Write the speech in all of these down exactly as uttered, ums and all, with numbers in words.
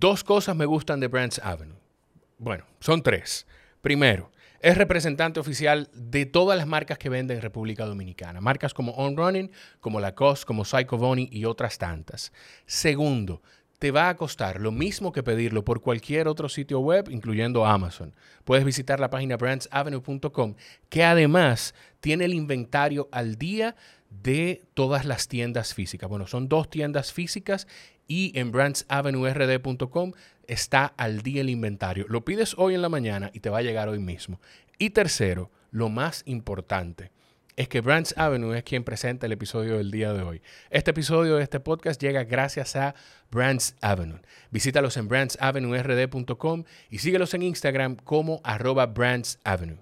dos cosas me gustan de Brands Avenue. Bueno, son tres. Primero, es representante oficial de todas las marcas que venden en República Dominicana. Marcas como On Running, como Lacoste, como Psycho Bunny y otras tantas. Segundo, te va a costar lo mismo que pedirlo por cualquier otro sitio web, incluyendo Amazon. Puedes visitar la página brands avenue punto com, que además tiene el inventario al día de todas las tiendas físicas. Bueno, son dos tiendas físicas y en brands avenue r d punto com está al día el inventario. Lo pides hoy en la mañana y te va a llegar hoy mismo. Y tercero, lo más importante, es que Brands Avenue es quien presenta el episodio del día de hoy. Este episodio de este podcast llega gracias a Brands Avenue. Visítalos en brands avenue r d punto com y síguelos en Instagram como arroba Brands Avenue.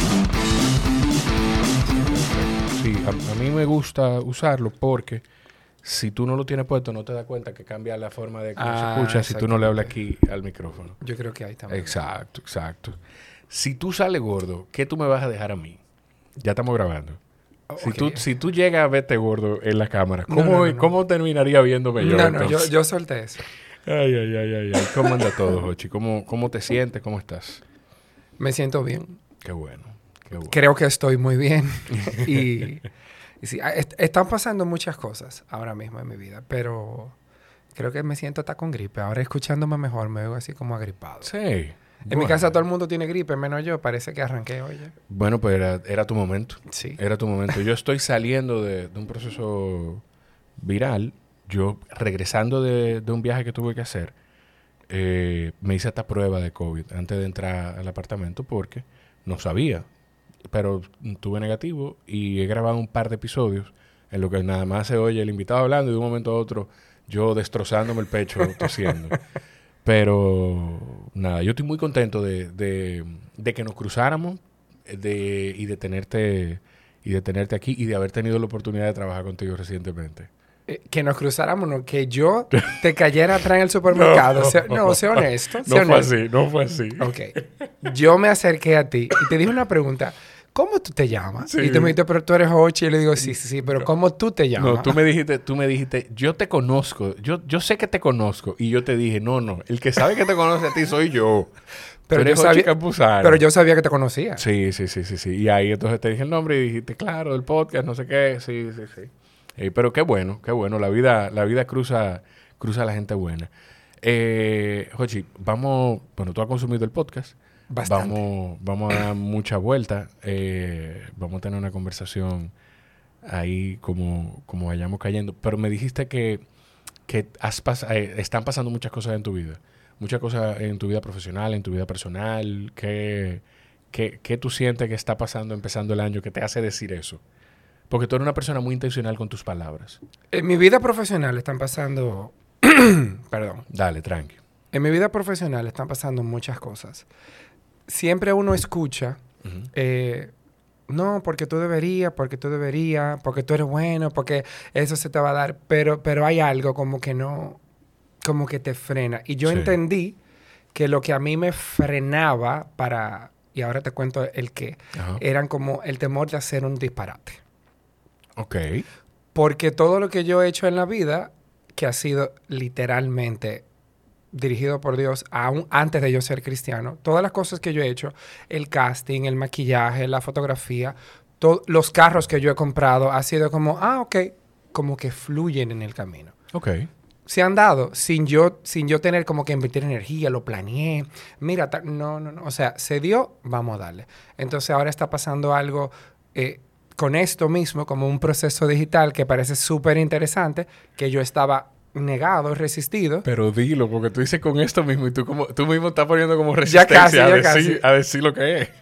Sí, a, a mí me gusta usarlo porque si tú no lo tienes puesto no te das cuenta que cambia la forma de cómo ah, se escucha si tú no le hablas aquí al micrófono. Yo creo que ahí también. Exacto, exacto. Si tú sales gordo, ¿qué tú me vas a dejar a mí? Ya estamos grabando. Oh, si, okay. tú, si tú llegas a verte gordo en la cámara, ¿cómo, no, no, no, no. ¿cómo terminaría viéndome yo? No, no, yo, yo solté eso. Ay, ay, ay, ay, ay. ¿Cómo anda todo, Jochi? ¿Cómo, ¿Cómo te sientes? ¿Cómo estás? Me siento bien. Qué bueno, qué bueno. Creo que estoy muy bien. y, y sí, est- están pasando muchas cosas ahora mismo en mi vida, pero creo que me siento hasta con gripe. Ahora escuchándome mejor me veo así como agripado. Sí. En bueno. mi casa todo el mundo tiene gripe, menos yo. Parece que arranqué hoy. ¿eh? Bueno, pues era, era tu momento. Sí. Era tu momento. Yo estoy saliendo de, de un proceso viral. Yo, regresando de, de un viaje que tuve que hacer, eh, me hice esta prueba de COVID antes de entrar al apartamento porque no sabía. Pero tuve negativo y he grabado un par de episodios en lo que nada más se oye el invitado hablando y de un momento a otro yo destrozándome el pecho, tosiendo. Pero nada, yo estoy muy contento de, de, de que nos cruzáramos de, y de tenerte y de tenerte aquí y de haber tenido la oportunidad de trabajar contigo recientemente. Eh, que nos cruzáramos, no, que yo te cayera atrás en el supermercado. No, sé, no, sé honesto. Sé no honesto. fue así, no fue así. Ok. Yo me acerqué a ti y te dije una pregunta. ¿Cómo tú te llamas? Sí. Y tú me dijiste, pero tú eres Jochi. Y le digo, sí, sí, sí, pero ¿cómo tú te llamas? No, tú me dijiste, tú me dijiste, yo te conozco, yo, yo sé que te conozco. Y yo te dije, no, no, el que sabe que te conoce a ti soy yo. Pero, yo sabía, pero yo sabía que te conocía. Sí, sí, sí, sí, sí. Y ahí entonces te dije el nombre y dijiste, claro, del podcast, no sé qué. Sí, sí, sí. Eh, pero qué bueno, qué bueno. La vida, la vida cruza, cruza a la gente buena. Eh, Jochi, vamos, bueno, tú has consumido el podcast. Bastante. Vamos, vamos a dar mucha vuelta. Eh, vamos a tener una conversación ahí como, como vayamos cayendo. Pero me dijiste que, que has pas- eh, están pasando muchas cosas en tu vida. Muchas cosas en tu vida profesional, en tu vida personal. ¿Qué, qué, qué tú sientes que está pasando empezando el año que te hace decir eso? Porque tú eres una persona muy intencional con tus palabras. En mi vida profesional están pasando... Perdón. Dale, tranqui. En mi vida profesional están pasando muchas cosas. Siempre uno escucha, uh-huh. eh, no, porque tú deberías, porque tú deberías, porque tú eres bueno, porque eso se te va a dar, pero, pero hay algo como que no, como que te frena. Y yo sí. entendí que lo que a mí me frenaba para, y ahora te cuento el qué, uh-huh. eran como el temor de hacer un disparate. Ok. Porque todo lo que yo he hecho en la vida, que ha sido literalmente... dirigido por Dios, aún antes de yo ser cristiano, todas las cosas que yo he hecho, el casting, el maquillaje, la fotografía, to- los carros que yo he comprado, ha sido como, ah, ok, como que fluyen en el camino. Ok. Se han dado sin yo, sin yo tener como que invertir energía, lo planeé, mira, ta- no, no, no, o sea, se dio, vamos a darle. Entonces ahora está pasando algo eh, con esto mismo, como un proceso digital que parece súper interesante, que yo estaba... negado, resistido. Pero dilo, porque tú dices con esto mismo y tú como tú mismo estás poniendo como resistencia ya casi, ya a, decir, casi. a decir lo que es.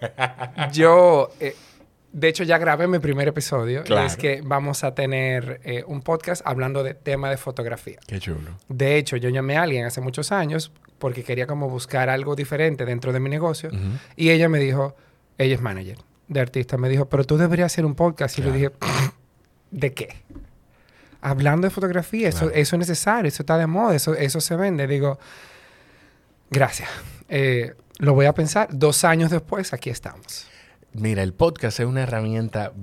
Yo, eh, de hecho, ya grabé mi primer episodio. Claro. Y es que vamos a tener eh, un podcast hablando de tema de fotografía. Qué chulo. De hecho, yo llamé a alguien hace muchos años porque quería como buscar algo diferente dentro de mi negocio. Uh-huh. Y ella me dijo, ella es manager de artista, me dijo, pero tú deberías hacer un podcast. Claro. Y le dije, ¿de qué? Hablando de fotografía, claro. eso, eso es necesario, eso está de moda, eso, eso se vende. Digo, gracias. Eh, lo voy a pensar. Dos años después, aquí estamos. Mira, el podcast es una herramienta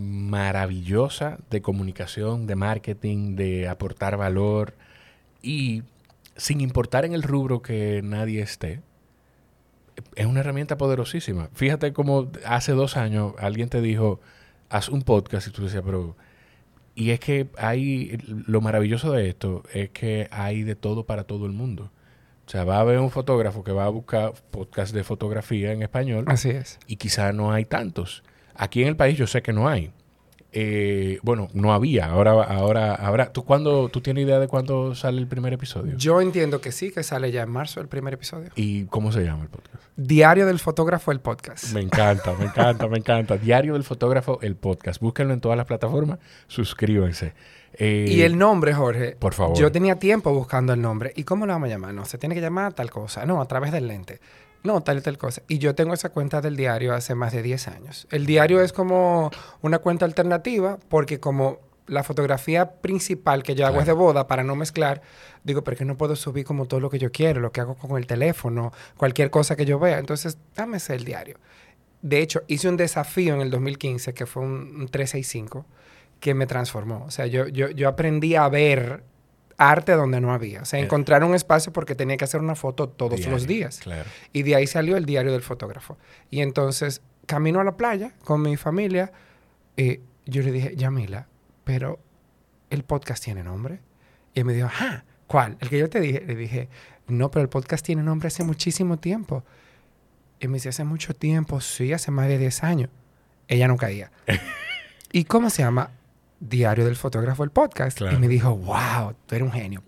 maravillosa de comunicación, de marketing, de aportar valor. Y sin importar en el rubro que nadie esté, es una herramienta poderosísima. Fíjate cómo hace dos años alguien te dijo, haz un podcast, y tú decías, pero... Y es que hay... Lo maravilloso de esto es que hay de todo para todo el mundo. O sea, va a haber un fotógrafo que va a buscar podcast de fotografía en español. Así es. Y quizá no hay tantos. Aquí en el país yo sé que no hay. Eh, bueno, no había. Ahora, ahora habrá. ¿Tú, cuándo, ¿Tú tienes idea de cuándo sale el primer episodio? Yo entiendo que sí, que sale ya en marzo el primer episodio. ¿Y cómo se llama el podcast? Diario del Fotógrafo, el podcast. Me encanta, me encanta, me encanta. Diario del Fotógrafo, el podcast. Búsquenlo en todas las plataformas. Suscríbanse. Eh, y el nombre, Jorge. Por favor. Yo tenía tiempo buscando el nombre. ¿Y cómo lo vamos a llamar? No, se tiene que llamar tal cosa. No, a través del lente. No, tal y tal cosa. Y yo tengo esa cuenta del diario hace más de diez años. El diario es como una cuenta alternativa porque como la fotografía principal que yo hago claro. es de boda para no mezclar, digo, pero es que no puedo subir como todo lo que yo quiero, lo que hago con el teléfono, cualquier cosa que yo vea. Entonces, dame ese el diario. De hecho, hice un desafío en el dos mil quince que fue un, un trescientos sesenta y cinco que me transformó. O sea, yo, yo, yo aprendí a ver arte donde no había. O sea, encontrar un espacio porque tenía que hacer una foto todos diario, los días. Claro. Y de ahí salió el Diario del Fotógrafo. Y entonces, camino a la playa con mi familia, eh, yo le dije, Yamila, pero ¿el podcast tiene nombre? Y él me dijo, ajá, ¿cuál? El que yo te dije. Le dije, no, pero el podcast tiene nombre hace muchísimo tiempo. Y me dice, hace mucho tiempo, sí, hace más de diez años. Ella no caía. ¿Y cómo se llama? Diario del Fotógrafo, el podcast. Claro. Y me dijo, wow, tú eres un genio.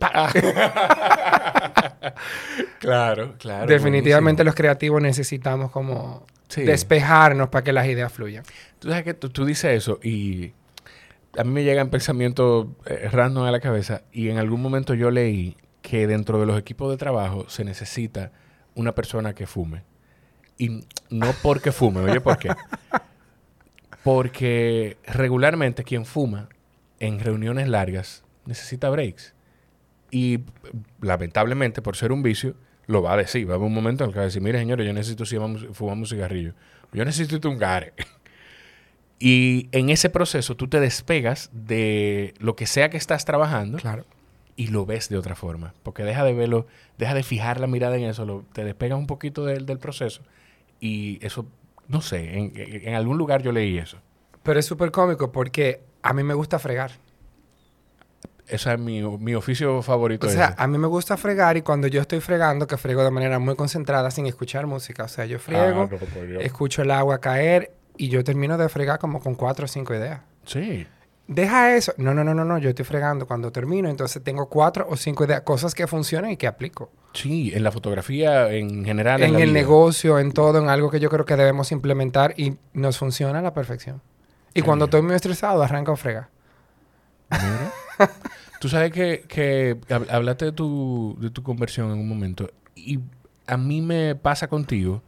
Claro, claro. Definitivamente buenísimo. Los creativos necesitamos como sí. despejarnos para que las ideas fluyan. Tú sabes que tú, tú dices eso y a mí me llegan pensamientos eh, random a la cabeza y en algún momento yo leí que dentro de los equipos de trabajo se necesita una persona que fume. Y no porque fume, oye, ¿por qué? Porque regularmente quien fuma en reuniones largas necesita breaks. Y lamentablemente, por ser un vicio, lo va a decir. Va a haber un momento en el que va a decir, mire, señores, yo necesito si fumar un cigarrillo. Yo necesito un gare. Y en ese proceso tú te despegas de lo que sea que estás trabajando. Claro. Y lo ves de otra forma. Porque deja de verlo, deja de fijar la mirada en eso. Lo, te despegas un poquito de, del proceso. Y eso... No sé, en, en algún lugar yo leí eso. Pero es súper cómico porque a mí me gusta fregar. Ese es mi, mi oficio favorito. O sea, ese. a mí me gusta fregar y cuando yo estoy fregando, que frego de manera muy concentrada sin escuchar música. O sea, yo friego, ah, no, escucho el agua caer y yo termino de fregar como con cuatro o cinco ideas. Sí. Deja eso. No, no, no, no, no. Yo estoy fregando cuando termino. Entonces tengo cuatro o cinco ideas, cosas que funcionan y que aplico. Sí, en la fotografía en general. En, en el vida. negocio, en todo, en algo que yo creo que debemos implementar y nos funciona a la perfección. Y Qué cuando bien. Estoy muy estresado, arranco a fregar. Mira. Tú sabes que, que hablaste de tu, de tu conversión en un momento y a mí me pasa contigo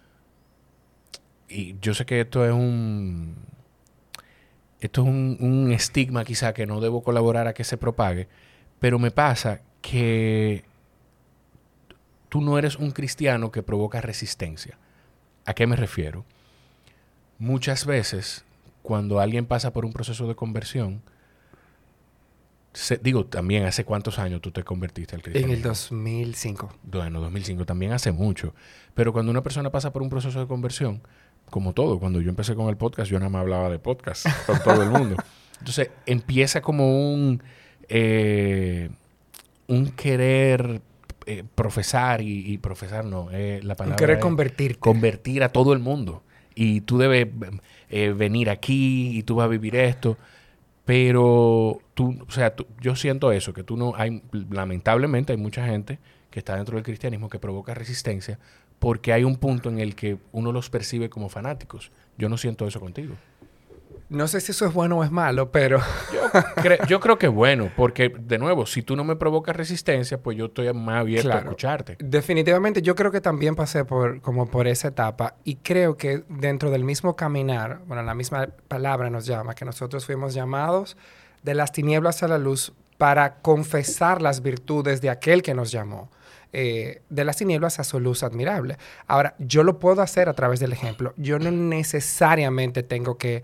y yo sé que esto es un... Esto es un, un estigma quizá que no debo colaborar a que se propague, pero me pasa que tú no eres un cristiano que provoca resistencia. ¿A qué me refiero? Muchas veces, cuando alguien pasa por un proceso de conversión, se, digo, también hace cuántos años tú te convertiste al cristianismo. En el dos mil cinco. Bueno, dos mil cinco, también hace mucho. Pero cuando una persona pasa por un proceso de conversión, como todo, cuando yo empecé con el podcast, yo nada más hablaba de podcast con todo el mundo. Entonces, empieza como un, eh, un querer eh, profesar y, y profesar no, eh, la palabra un querer es convertirte. Convertir a todo el mundo. Y tú debes eh, venir aquí y tú vas a vivir esto. Pero tú, o sea, tú, yo siento eso, que tú no, hay, lamentablemente hay mucha gente que está dentro del cristianismo que provoca resistencia porque hay un punto en el que uno los percibe como fanáticos. Yo no siento eso contigo. No sé si eso es bueno o es malo, pero... yo, cre- yo creo que es bueno, porque, de nuevo, si tú no me provocas resistencia, pues yo estoy más abierto claro. a escucharte. Definitivamente, yo creo que también pasé por, como por esa etapa y creo que dentro del mismo caminar, bueno, la misma palabra nos llama, que nosotros fuimos llamados de las tinieblas a la luz para confesar las virtudes de aquel que nos llamó. Eh, de las tinieblas a su luz admirable. Ahora, yo lo puedo hacer a través del ejemplo. Yo no necesariamente tengo que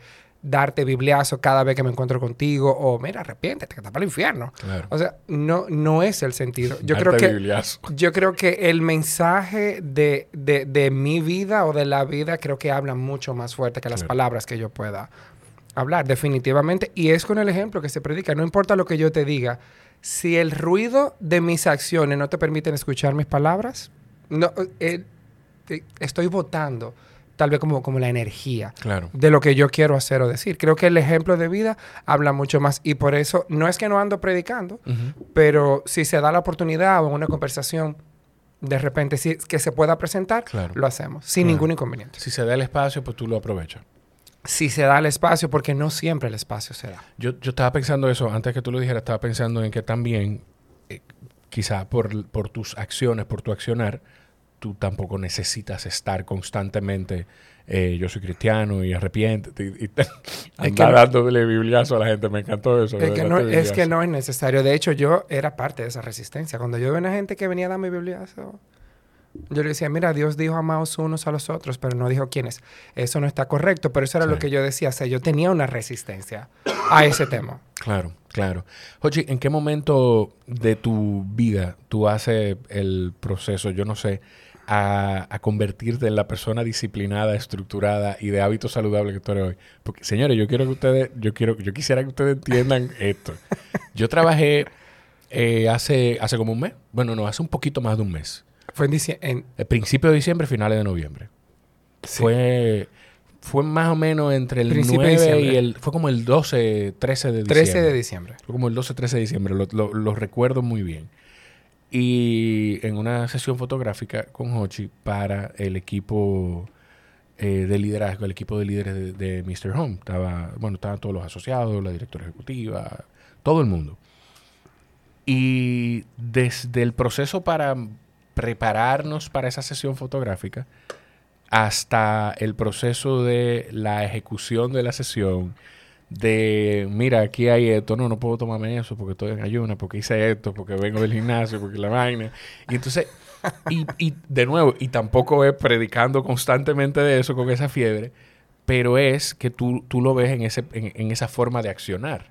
darte bibliazo cada vez que me encuentro contigo o, mira, arrepiéntete, que está para el infierno. Claro. O sea, no, no es el sentido. Yo Darte creo que bibliazo. yo creo que el mensaje de, de, de mi vida o de la vida creo que habla mucho más fuerte que las Claro. palabras que yo pueda hablar, definitivamente. Y es con el ejemplo que se predica. No importa lo que yo te diga. Si el ruido de mis acciones no te permiten escuchar mis palabras, no, eh, eh, estoy votando tal vez como, como la energía Claro. de lo que yo quiero hacer o decir. Creo que el ejemplo de vida habla mucho más. Y por eso, no es que no ando predicando, Ujú. pero si se da la oportunidad o en una conversación, de repente, si, que se pueda presentar, Claro. lo hacemos, sin Claro. ningún inconveniente. Si se da el espacio, pues tú lo aprovechas. Si se da el espacio, porque no siempre el espacio se da. Yo, yo estaba pensando eso, antes que tú lo dijeras, estaba pensando en que también, eh, quizá por, por tus acciones, por tu accionar, tú tampoco necesitas estar constantemente, eh, yo soy cristiano y arrepiéntete y, y te, andar que no- dándole bibliazo a la gente. Me encantó eso. Es de que, no, darte es que bibliazo. no es necesario. De hecho, yo era parte de esa resistencia. Cuando yo veía una gente que venía a darme bibliazo, yo le decía, mira, Dios dijo amaos unos a los otros, pero no dijo quiénes. Eso no está correcto, pero eso era Sí. lo que yo decía. O sea, yo tenía una resistencia a ese tema. Claro, claro. Jochi, ¿en qué momento de tu vida tú haces el proceso, yo no sé, a, a convertirte en la persona disciplinada, estructurada y de hábitos saludables que tú eres hoy? Porque, señores, yo quiero que ustedes, yo quiero, yo quisiera que ustedes entiendan esto. Yo trabajé eh, hace, hace como un mes. Bueno, no, hace un poquito más de un mes. Fue en diciembre. El principio de diciembre, finales de noviembre. Fue, fue más o menos entre el Principio de nueve diciembre. y el... Fue como el doce, trece de diciembre. trece de diciembre. Fue como el doce, trece de diciembre, lo, lo- lo recuerdo muy bien. Y en una sesión fotográfica con Hochi para el equipo eh, de liderazgo, el equipo de líderes de, de míster Home. Estaba, bueno, estaban todos los asociados, la directora ejecutiva, todo el mundo. Y desde el proceso para prepararnos para esa sesión fotográfica hasta el proceso de la ejecución de la sesión, de, mira, aquí hay esto, no, no puedo tomarme eso porque estoy en ayuna, porque hice esto, porque vengo del gimnasio, porque la vaina. Y entonces, y, y de nuevo, y tampoco es predicando constantemente de eso con esa fiebre, pero es que tú, tú lo ves en, ese, en, en esa forma de accionar.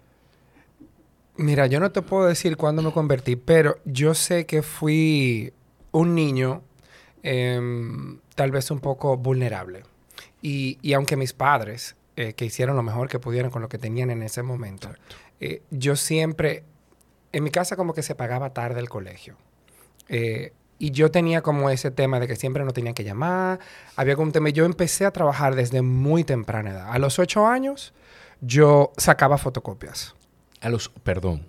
Mira, yo no te puedo decir cuándo me convertí, pero yo sé que fui un niño em, tal vez un poco vulnerable. Y, y aunque mis padres, eh, que hicieron lo mejor que pudieron con lo que tenían en ese momento, eh, yo siempre, en mi casa como que se pagaba tarde el colegio. Eh, y yo tenía como ese tema de que siempre no tenía que llamar. Había como un tema. Yo empecé a trabajar desde muy temprana edad. A los ocho años, yo sacaba fotocopias. A los, perdón.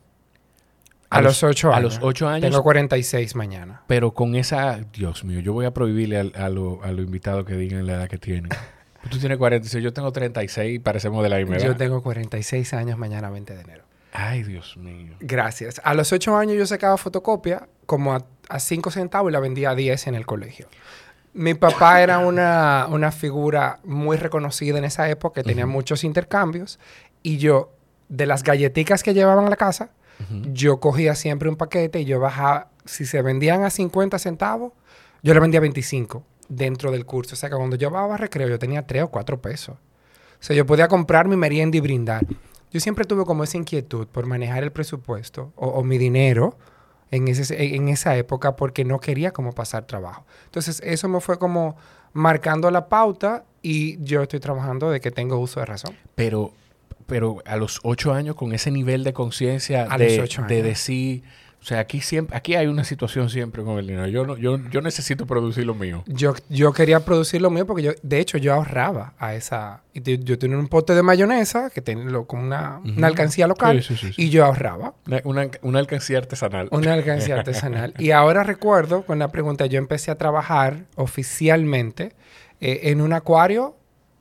A, los ocho años. A los ocho años. Tengo cuarenta y seis mañana. Pero con esa, Dios mío, yo voy a prohibirle a, a los a los invitados que digan la edad que tienen. Tú tienes cuarenta y seis, yo tengo treinta y seis y parecemos de la misma edad. Yo tengo cuarenta y seis años mañana, veinte de enero. Ay, Dios mío. Gracias. A los ocho años yo sacaba fotocopia como a, a cinco centavos y la vendía a diez en el colegio. Mi papá era una, una figura muy reconocida en esa época, que tenía Ujú. muchos intercambios. Y yo, de las galletitas que llevaban a la casa, Ujú. yo cogía siempre un paquete y yo bajaba, si se vendían a cincuenta centavos, yo le vendía veinticinco dentro del curso. O sea que cuando yo bajaba a recreo, yo tenía tres o cuatro pesos. O sea, yo podía comprar mi merienda y brindar. Yo siempre tuve como esa inquietud por manejar el presupuesto o, o mi dinero en, ese, en esa época porque no quería como pasar trabajo. Entonces, eso me fue como marcando la pauta y yo estoy trabajando de que tengo uso de razón. Pero, pero a los ocho años, con ese nivel de conciencia A de, los ocho de años. decir... O sea, aquí siempre, aquí hay una situación siempre con el dinero. Yo no, yo, yo necesito producir lo mío. Yo, yo quería producir lo mío porque yo, de hecho, yo ahorraba a esa... y te- Yo tenía un pote de mayonesa que tenía lo- como una, Ujú. una alcancía local Sí, sí, sí, sí. y yo ahorraba. Una, una, una alcancía artesanal. Una alcancía artesanal. Y ahora recuerdo, con la pregunta, yo empecé a trabajar oficialmente eh, en un acuario.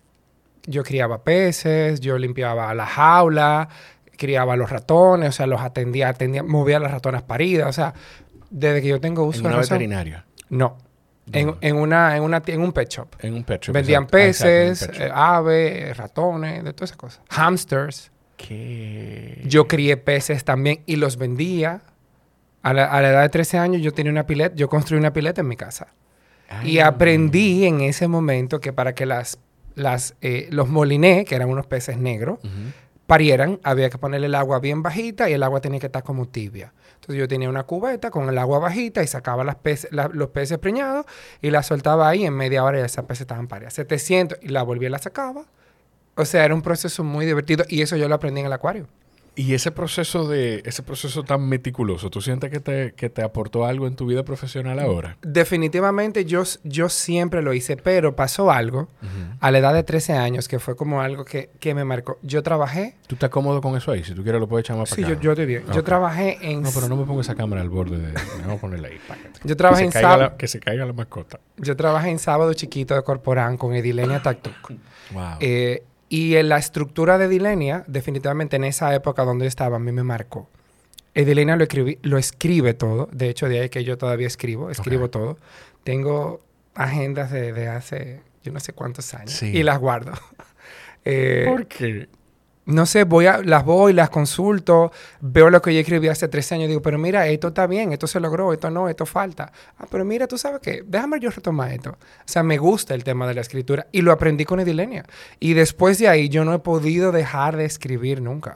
Yo criaba peces, yo limpiaba la jaula, criaba los ratones, o sea, los atendía, atendía, movía las ratonas paridas, o sea, desde que yo tengo uso En de una razón. veterinaria. No. En, ¿Dónde? en, una, en, una, ti- en un pet shop. En un pet shop. Vendían exacto. Ah, exacto, en un peces, pet eh, shop. aves, ratones, de todas esas cosas. Hamsters. ¿Qué? Yo crié peces también y los vendía. A la, a la edad de trece años yo tenía una pileta, yo construí una pileta en mi casa. Ay, Y aprendí en ese momento que para que las las, eh, los molinés, que eran unos peces negros, uh-huh. parieran, había que ponerle el agua bien bajita y el agua tenía que estar como tibia. Entonces yo tenía una cubeta con el agua bajita y sacaba las peces, la, los peces preñados y la soltaba ahí. En media hora ya esas peces estaban paridas. setecientos y la volvía y la sacaba. O sea, era un proceso muy divertido y eso yo lo aprendí en el acuario. Y ese proceso de ese proceso tan meticuloso, ¿tú sientes que te, que te aportó algo en tu vida profesional ahora? Definitivamente yo, yo siempre lo hice, pero pasó algo uh-huh. a la edad de trece años que fue como algo que, que me marcó. Yo trabajé... ¿Tú estás cómodo con eso ahí? Si tú quieres lo puedes echar más sí, para acá. Sí, yo, yo estoy bien. Okay. Yo trabajé en... No, pero no me pongo esa cámara al borde de... Vamos a ponerla ahí. Yo trabajé en sábado... Que se caiga la mascota. Yo trabajé en Sábado Chiquito de Corporán con Edilenia Tactuc. Wow. Eh... Y en la estructura de Edilenia, definitivamente en esa época donde yo estaba, a mí me marcó. Edilenia lo, escribí, lo escribe todo. De hecho, de ahí que yo todavía escribo. Escribo okay. todo. Tengo agendas de, de hace yo no sé cuántos años. Sí. Y las guardo. eh, ¿Por qué? No sé, voy a, las voy, las consulto, veo lo que yo escribí hace tres años y digo, pero mira, esto está bien, esto se logró, esto no, esto falta. Ah, pero mira, tú sabes qué, déjame yo retomar esto. O sea, me gusta el tema de la escritura y lo aprendí con Edilenia. Y después de ahí yo no he podido dejar de escribir nunca.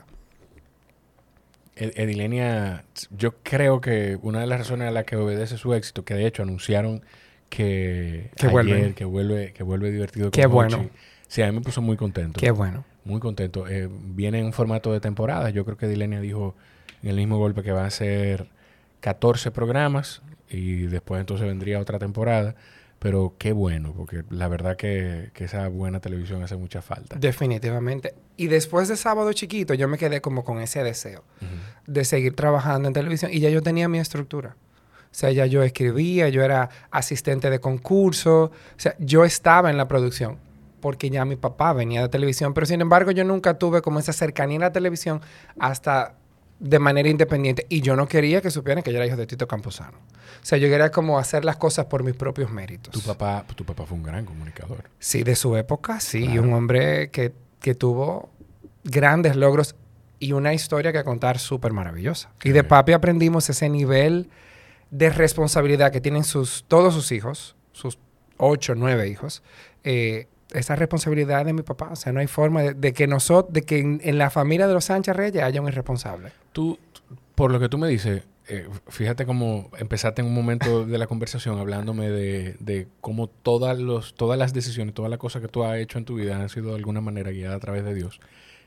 Edilenia, yo creo que una de las razones a las que obedece su éxito, que de hecho anunciaron que, que ayer, vuelve. que vuelve, que vuelve divertido. Qué bueno. Hochi. Sí, a mí me puso muy contento. Qué bueno. Muy contento. Eh, viene en un formato de temporada. Yo creo que Edilenia dijo en el mismo golpe que va a ser catorce programas y después entonces vendría otra temporada. Pero qué bueno, porque la verdad que, que esa buena televisión hace mucha falta. Definitivamente. Y después de Sábado Chiquito, yo me quedé como con ese deseo uh-huh. de seguir trabajando en televisión. Y ya yo tenía mi estructura. O sea, ya yo escribía, yo era asistente de concurso. O sea, yo estaba en la producción. Porque ya mi papá venía de televisión. Pero sin embargo, yo nunca tuve como esa cercanía a la televisión hasta de manera independiente. Y yo no quería que supieran que yo era hijo de Tito Camposano. O sea, yo quería como hacer las cosas por mis propios méritos. Tu papá, tu papá fue un gran comunicador. Sí, de su época, sí. Claro. Y un hombre que, que tuvo grandes logros y una historia que contar súper maravillosa. Sí. Y de papi aprendimos ese nivel de responsabilidad que tienen sus, todos sus hijos, sus ocho, nueve hijos, eh, esa responsabilidad de mi papá. O sea, no hay forma de, de que nosotros, de que en, en la familia de los Sánchez Reyes haya un irresponsable. Tú, por lo que tú me dices, eh, fíjate cómo empezaste en un momento de la conversación hablándome de, de cómo todas, los, todas las decisiones, todas las cosas que tú has hecho en tu vida han sido de alguna manera guiadas a través de Dios.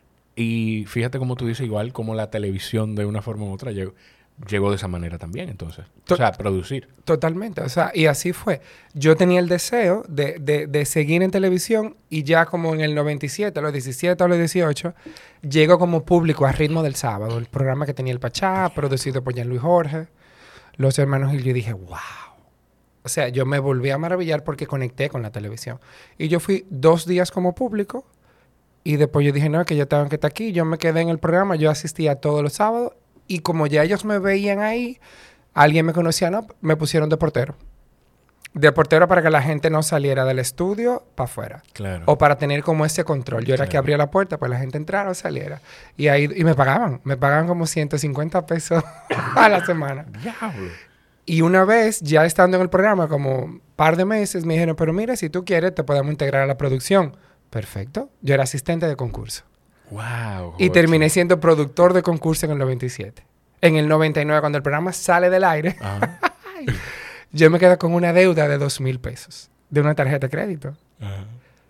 Y fíjate cómo tú dices igual, cómo la televisión de una forma u otra llegó. Llegó de esa manera también, entonces. To- o sea, producir. Totalmente. O sea, y así fue. Yo tenía el deseo de, de, de seguir en televisión y ya como en el noventa y siete, a los diecisiete, a los dieciocho, llego como público a Ritmo del Sábado, el programa que tenía el Pachá, producido por Jean Luis Jorge, los hermanos Gil. Yo dije, wow. O sea, yo me volví a maravillar porque conecté con la televisión. Y yo fui dos días como público y después yo dije, no, que ya tengo que estar aquí. Yo me quedé en el programa, yo asistía todos los sábados. Y como ya ellos me veían ahí, alguien me conocía, ¿no? Me pusieron de portero. De portero para que la gente no saliera del estudio para afuera. Claro. O para tener como ese control. Yo era Claro. que abría la puerta, pues la gente entrara o saliera. Y ahí y me pagaban. Me pagaban como ciento cincuenta pesos a la semana. ¡Diablo! Y una vez, ya estando en el programa, como un par de meses, me dijeron, pero mira, si tú quieres, te podemos integrar a la producción. Perfecto. Yo era asistente de concurso. Wow. Y terminé siendo productor de concurso en el noventa y siete. En el noventa y nueve, cuando el programa sale del aire, uh-huh. yo me quedo con una deuda de dos mil pesos de una tarjeta de crédito. Uh-huh.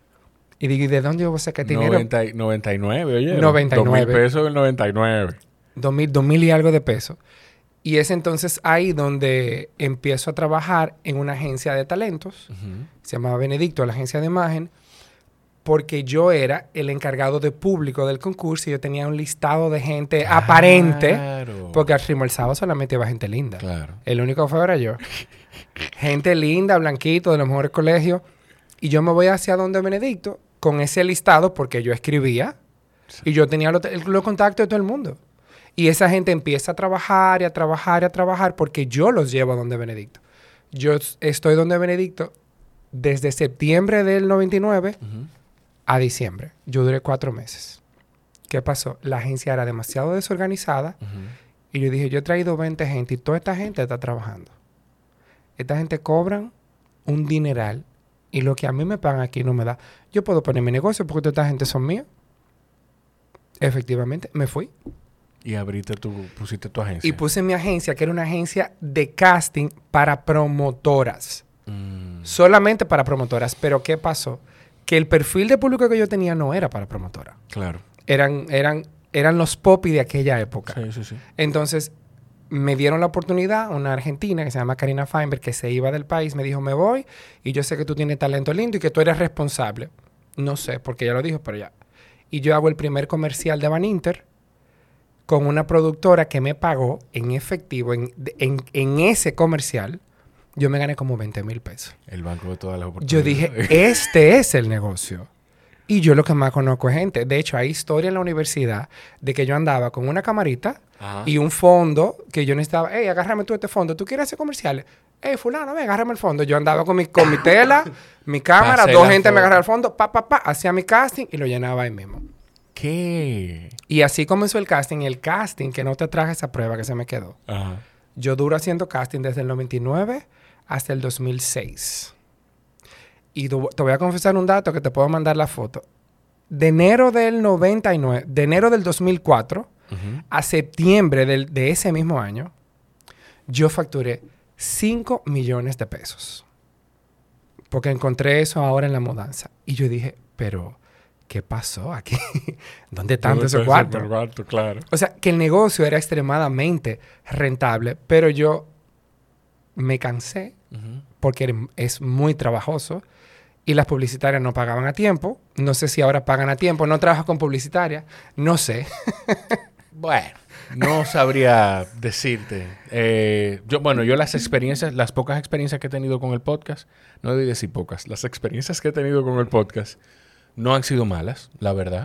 Y digo, ¿y de dónde yo voy a sacar dinero? noventa, noventa y nueve, oye. noventa y nueve. dos mil pesos en el noventa y nueve. Dos mil, dos mil y algo de pesos. Y es entonces ahí donde empiezo a trabajar en una agencia de talentos. Uh-huh. Se llamaba Benedicto, la agencia de imagen. Porque yo era el encargado de público del concurso y yo tenía un listado de gente claro. aparente. Porque al Ritmo del Sábado solamente iba gente linda. Claro. El único fue era yo. Gente linda, blanquito, de los mejores colegios. Y yo me voy hacia donde Benedicto con ese listado porque yo escribía. Sí. Y yo tenía los, los contactos de todo el mundo. Y esa gente empieza a trabajar y a trabajar y a trabajar porque yo los llevo a donde Benedicto. Yo estoy donde Benedicto desde septiembre del noventa y nueve... Uh-huh. A diciembre. Yo duré cuatro meses. ¿Qué pasó? La agencia era demasiado desorganizada. Uh-huh. Y yo dije, yo he traído veinte gente y toda esta gente está trabajando. Esta gente cobran un dineral y lo que a mí me pagan aquí no me da. Yo puedo poner mi negocio porque toda esta gente son míos. Efectivamente, me fui. Y abriste tu, pusiste tu agencia. Y puse mi agencia, que era una agencia de casting para promotoras. Mm. Solamente para promotoras. Pero ¿qué pasó? Que el perfil de público que yo tenía no era para promotora. Claro. Eran, eran, eran los popis de aquella época. Sí, sí, sí. Entonces, me dieron la oportunidad, una argentina que se llama Karina Feinberg, que se iba del país, me dijo, me voy, y yo sé que tú tienes talento lindo y que tú eres responsable. No sé, porque ella lo dijo, pero ya. Y yo hago el primer comercial de Baninter con una productora que me pagó en efectivo, en, en, en ese comercial, yo me gané como veinte mil pesos. El banco de todas las oportunidades. Yo dije, este es el negocio. Y yo lo que más conozco es gente. De hecho, hay historia en la universidad de que yo andaba con una camarita Ajá. y un fondo que yo necesitaba. Hey, agárrame tú este fondo. ¿Tú quieres hacer comerciales? Hey, fulano, ven, agárrame el fondo. Yo andaba con mi, con mi tela, mi cámara, Pasé dos la gente foto. me agarraba el fondo, pa, pa, pa, hacía mi casting y lo llenaba ahí mismo. ¿Qué? Y así comenzó el casting. Y el casting, que no te traje esa prueba que se me quedó. Ajá. Yo duro haciendo casting desde el noventa y nueve hasta el dos mil seis. Y tu- te voy a confesar un dato que te puedo mandar la foto. De enero del noventa y nueve, de enero del dos mil cuatro Uh-huh. a septiembre del- de ese mismo año, yo facturé cinco millones de pesos. Porque encontré eso ahora en la mudanza. Y yo dije, pero, ¿qué pasó aquí? ¿Dónde tanto ese cuarto? cuarto? Claro. O sea, que el negocio era extremadamente rentable, pero yo me cansé Uh-huh. porque era- es muy trabajoso y las publicitarias no pagaban a tiempo. No sé si ahora pagan a tiempo. No trabajo con publicitarias. No sé. Bueno, no sabría decirte. Eh, yo, bueno, yo las experiencias, las pocas experiencias que he tenido con el podcast, no debí decir pocas, las experiencias que he tenido con el podcast no han sido malas, la verdad.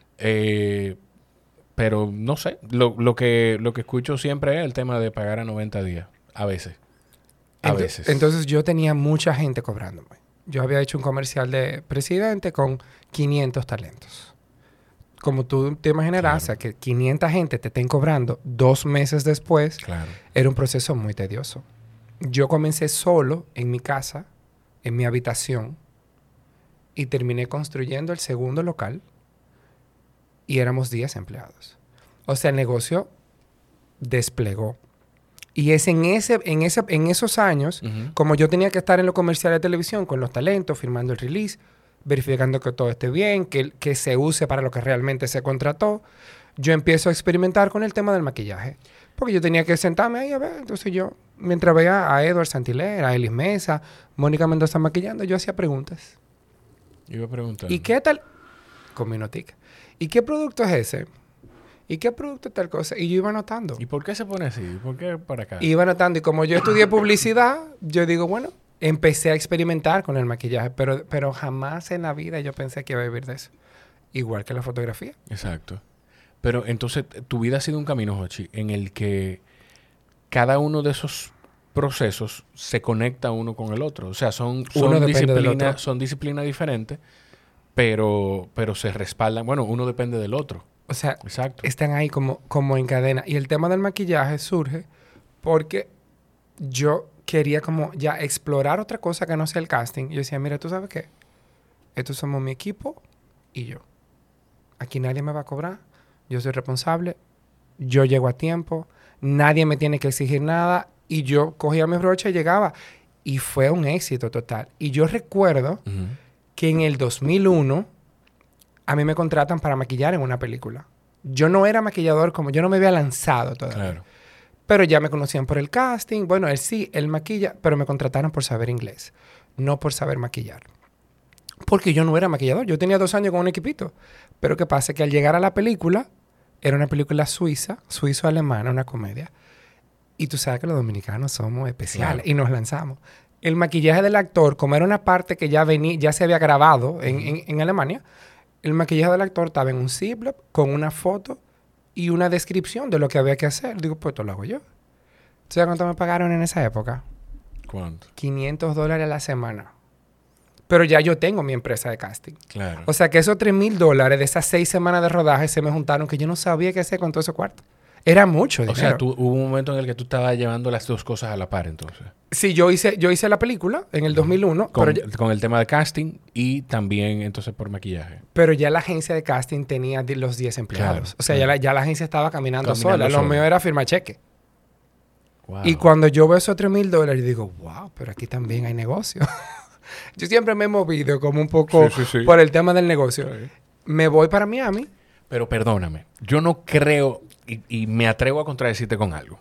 Eh, pero no sé, lo, lo, que, lo que escucho siempre es el tema de pagar a noventa días, a veces. A Ento- veces. Entonces yo tenía mucha gente cobrándome. Yo había hecho un comercial de presidente con quinientos talentos. Como tú te imaginarás, o sea, que quinientas gente te estén cobrando dos meses después, Claro. era un proceso muy tedioso. Yo comencé solo en mi casa, en mi habitación, y terminé construyendo el segundo local y éramos diez empleados. O sea, el negocio desplegó. Y es en, ese, en, ese, en esos años, Uh-huh. como yo tenía que estar en los comerciales de televisión con los talentos, firmando el release, verificando que todo esté bien, que, que se use para lo que realmente se contrató, yo empiezo a experimentar con el tema del maquillaje. Porque yo tenía que sentarme ahí a ver. Entonces yo, mientras veía a Edward Santiler, a Elis Mesa, Mónica Mendoza maquillando, yo hacía preguntas. Iba a preguntar. ¿Y qué tal? Con mi notica. ¿Y qué producto es ese? ¿Y qué producto es tal cosa? Y yo iba anotando. ¿Y por qué se pone así? ¿Por qué para acá? Iba anotando. Y como yo estudié publicidad, yo digo, bueno, empecé a experimentar con el maquillaje. Pero, pero jamás en la vida yo pensé que iba a vivir de eso. Igual que la fotografía. Exacto. Pero entonces, tu vida ha sido un camino, Jochi, en el que cada uno de esos procesos se conecta uno con el otro. O sea, son, Uno son depende del otro. disciplinas son disciplinas diferentes, pero, pero se respaldan. Bueno, uno depende del otro. O sea, Exacto. están ahí como, como en cadena. Y el tema del maquillaje surge porque yo quería como ya explorar otra cosa que no sea el casting. Y yo decía, mira, ¿tú sabes qué? Estos somos mi equipo y yo. Aquí nadie me va a cobrar. Yo soy responsable. Yo llego a tiempo. Nadie me tiene que exigir nada. Y yo cogía mi brocha y llegaba. Y fue un éxito total. Y yo recuerdo Ujú. que en el dos mil uno a mí me contratan para maquillar en una película. Yo no era maquillador como... Yo no me había lanzado todavía. Claro. Pero ya me conocían por el casting. Bueno, él sí, él maquilla, pero me contrataron por saber inglés, no por saber maquillar. Porque yo no era maquillador. Yo tenía dos años con un equipito. Pero ¿qué pasa? Que al llegar a la película, era una película suiza, suizo-alemana, una comedia. Y tú sabes que los dominicanos somos especiales. Claro. Y nos lanzamos. El maquillaje del actor, como era una parte que ya, venía, ya se había grabado en, en, en Alemania, el maquillaje del actor estaba en un Ziploc con una foto y una descripción de lo que había que hacer. Digo, pues esto lo hago yo. ¿Tú sabes cuánto me pagaron en esa época? ¿Cuánto? quinientos dólares a la semana. Pero ya yo tengo mi empresa de casting. Claro. O sea que esos tres mil dólares de esas seis semanas de rodaje se me juntaron que yo no sabía qué hacer con todo ese cuarto. Era mucho dinero. O sea, tú, hubo un momento en el que tú estabas llevando las dos cosas a la par, entonces. Sí, yo hice, yo hice la película en el dos mil uno. Con, pero ya, con el tema de casting y también, entonces, por maquillaje. pero ya la agencia de casting tenía di- los diez empleados. Claro, o sea, claro. ya, la, ya la agencia estaba caminando, Caminando sola. Lo sola. mío era firmar cheque. Wow. Y cuando yo veo esos tres mil dólares, digo, wow, pero aquí también hay negocio. Yo siempre me he movido como un poco Sí, sí, sí. por el tema del negocio. Sí. Me voy para Miami. Pero perdóname, yo no creo, y, y me atrevo a contradecirte con algo.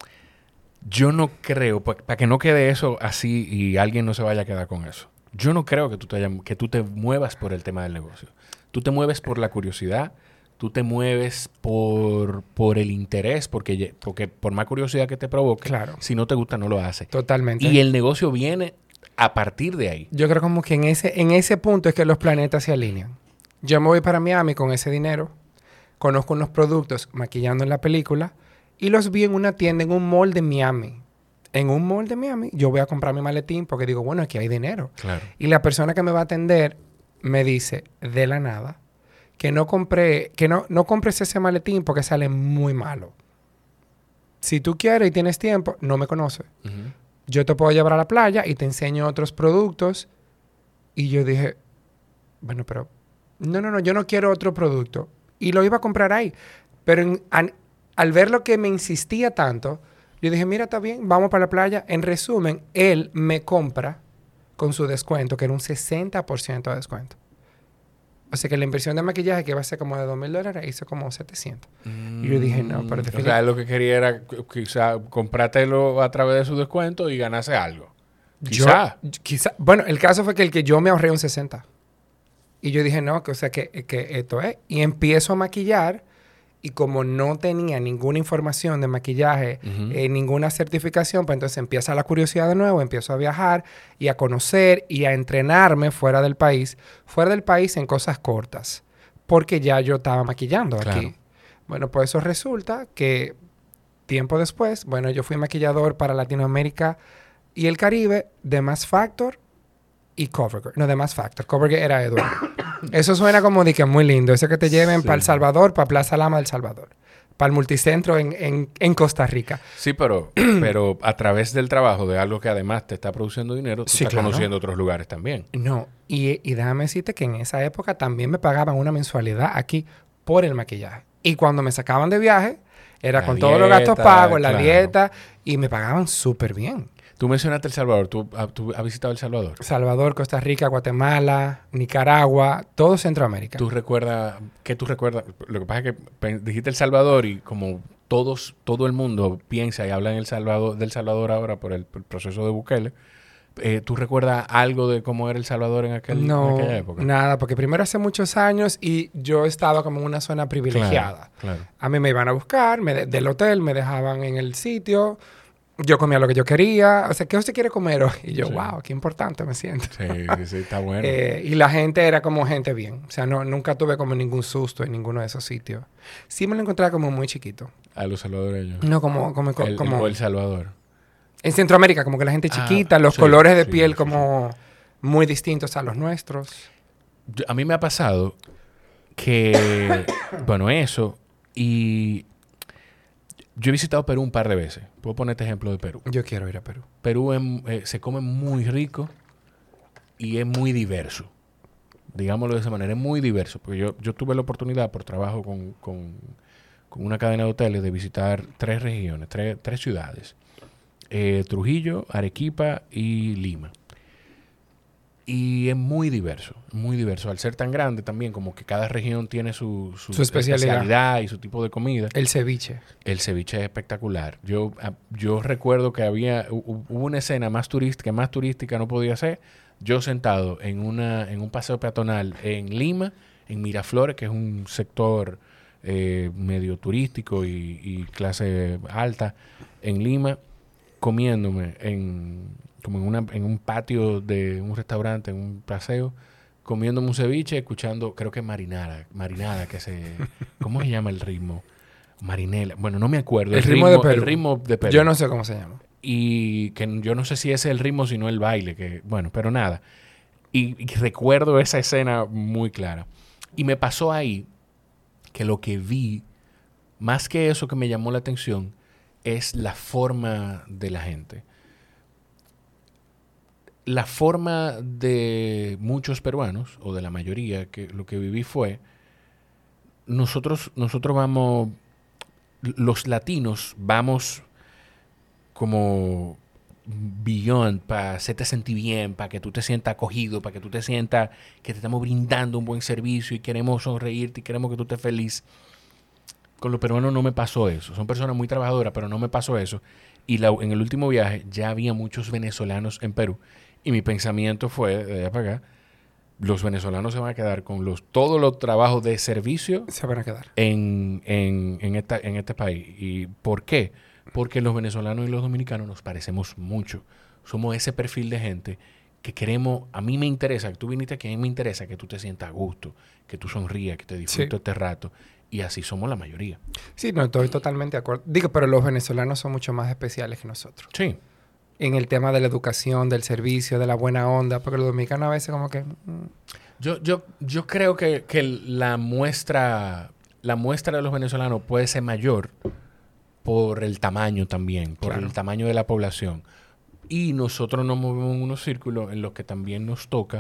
Yo no creo, para que no quede eso así y alguien no se vaya a quedar con eso. Yo no creo que tú te, haya- que tú te muevas por el tema del negocio. Tú te mueves por la curiosidad, tú te mueves por, por el interés, porque, ye- porque por más curiosidad que te provoque, Claro. si no te gusta no lo haces. Totalmente. Y el negocio viene a partir de ahí. Yo creo como que en ese, en ese punto es que los planetas se alinean. Yo me voy para Miami con ese dinero, conozco unos productos maquillando en la película y los vi en una tienda, en un mall de Miami. En un mall de Miami, yo voy a comprar mi maletín porque digo, bueno, aquí hay dinero. Claro. Y la persona que me va a atender me dice, de la nada, que no compré, que no, no compres ese maletín porque sale muy malo. Si tú quieres y tienes tiempo, no me conoces. Ujú. Yo te puedo llevar a la playa y te enseño otros productos. Y yo dije, bueno, pero no, no, no, yo no quiero otro producto. Y lo iba a comprar ahí. Pero en- an- al ver lo que me insistía tanto, yo dije, mira, está bien, vamos para la playa. En resumen, él me compra con su descuento, que era un sesenta por ciento de descuento. O sea que la inversión de maquillaje, que iba a ser como de dos mil dólares, hizo como setecientos. Y yo dije, no, pero Mm, O definitivamente- sea, él lo que quería era qu- quizá comprártelo a través de su descuento y ganarse algo. Quizá. Yo, quizá. Bueno, el caso fue que el que yo me ahorré un sesenta. Y yo dije, no, que, o sea, que, que esto es. Y empiezo a maquillar. Y como no tenía ninguna información de maquillaje, Ujú. eh, ninguna certificación, pues entonces empieza la curiosidad de nuevo, empiezo a viajar y a conocer y a entrenarme fuera del país. Fuera del país en cosas cortas. Porque ya yo estaba maquillando Claro. aquí. Bueno, pues eso resulta que tiempo después, bueno, yo fui maquillador para Latinoamérica y el Caribe de Mass Factor y CoverGirl. No, de Mass Factor. CoverGirl era Edward. Eso suena como de que muy lindo. Eso que te lleven Sí. para El Salvador, para Plaza Lama del Salvador. Para el multicentro en, en, en Costa Rica. Sí, pero, pero a través del trabajo de algo que además te está produciendo dinero, tú Sí, estás claro. conociendo otros lugares también. No. Y, y déjame decirte que en esa época también me pagaban una mensualidad aquí por el maquillaje. Y cuando me sacaban de viaje, era La con todos los gastos dieta, pagos, la claro. dieta, y me pagaban súper bien. Tú mencionaste El Salvador. ¿Tú, ah, tú has visitado El Salvador? Salvador, Costa Rica, Guatemala, Nicaragua, todo Centroamérica. ¿Tú recuerdas? ¿Qué tú recuerdas? Lo que pasa es que pe- dijiste El Salvador y como todos, todo el mundo piensa y habla en El Salvador, del Salvador ahora por el, por el proceso de Bukele, eh, ¿tú recuerdas algo de cómo era El Salvador en, aquel, en No, aquella época? nada, porque primero hace muchos años y yo estaba como en una zona privilegiada. Claro, claro. A mí me iban a buscar, me de- del hotel, me dejaban en el sitio, yo comía lo que yo quería. O sea, ¿qué usted quiere comer hoy? Y yo, Sí. wow, qué importante me siento. Sí, sí, sí, está bueno. Eh, y la gente era como gente bien. O sea, no, nunca tuve como ningún susto en ninguno de esos sitios. Sí me lo encontraba como muy chiquito. A los salvadoreños. No como, como, El, como el, o El Salvador. en Centroamérica, como que la gente Ah, chiquita, los sí, colores de sí, piel sí, como muy distintos a los nuestros. Yo- a mí me ha pasado que, bueno, eso, y yo he visitado Perú un par de veces. Puedo ponerte ejemplo de Perú. Yo quiero ir a Perú. Perú es, eh, se come muy rico y es muy diverso. Digámoslo de esa manera, es muy diverso. Porque yo, yo tuve la oportunidad por trabajo con, con, con una cadena de hoteles de visitar tres regiones, tres, tres ciudades. Eh, Trujillo, Arequipa y Lima. Y es muy diverso, muy diverso. Al ser tan grande también, como que cada región tiene su, su, Su especialidad. y su tipo de comida. El ceviche. El ceviche es espectacular. Yo, a- yo recuerdo que había hu- hu- hubo una escena más turística, que más turística no podía ser. Yo sentado en una en un paseo peatonal en Lima, en Miraflores, que es un sector eh, medio turístico y, y clase alta en Lima, comiéndome en como en una en un patio de un restaurante, en un paseo, comiéndome un ceviche, escuchando, creo que marinada, marinada, que se, ¿cómo se llama el ritmo? Marinela. Bueno, no me acuerdo. El ritmo de Perú. El ritmo de Perú. Yo no sé cómo se llama. Y que yo no sé si ese es el ritmo, sino el baile, que, bueno, pero nada. Y, y recuerdo esa escena muy clara. Y me pasó ahí que lo que vi más que eso que me llamó la atención, es la forma de la gente. La forma de muchos peruanos, o de la mayoría, que lo que viví fue, nosotros, nosotros vamos, los latinos vamos como beyond para hacerte sentir bien, para que tú te sientas acogido, para que tú te sientas que te estamos brindando un buen servicio y queremos sonreírte y queremos que tú estés feliz. Con los peruanos no me pasó eso. Son personas muy trabajadoras, pero no me pasó eso. Y la, en el último viaje ya había muchos venezolanos en Perú. Y mi pensamiento fue, de allá para acá, los venezolanos se van a quedar con los, todos los trabajos de servicio. Se van a quedar. En, en, en, esta, en este país. ¿Y por qué? Porque los venezolanos y los dominicanos nos parecemos mucho. Somos ese perfil de gente que queremos, a mí me interesa, que tú viniste aquí, a mí me interesa que tú te sientas a gusto, que tú sonrías, que te disfrutes sí. este rato. Y así somos la mayoría. Sí, no, estoy totalmente de acuerdo. Digo, pero los venezolanos son mucho más especiales que nosotros. Sí. En el tema de la educación, del servicio, de la buena onda, porque los dominicanos a veces como que... Mm. Yo, yo, yo creo que, que la muestra, la muestra de los venezolanos puede ser mayor por el tamaño también, por claro. el tamaño de la población. Y nosotros nos movemos en unos círculos en los que también nos toca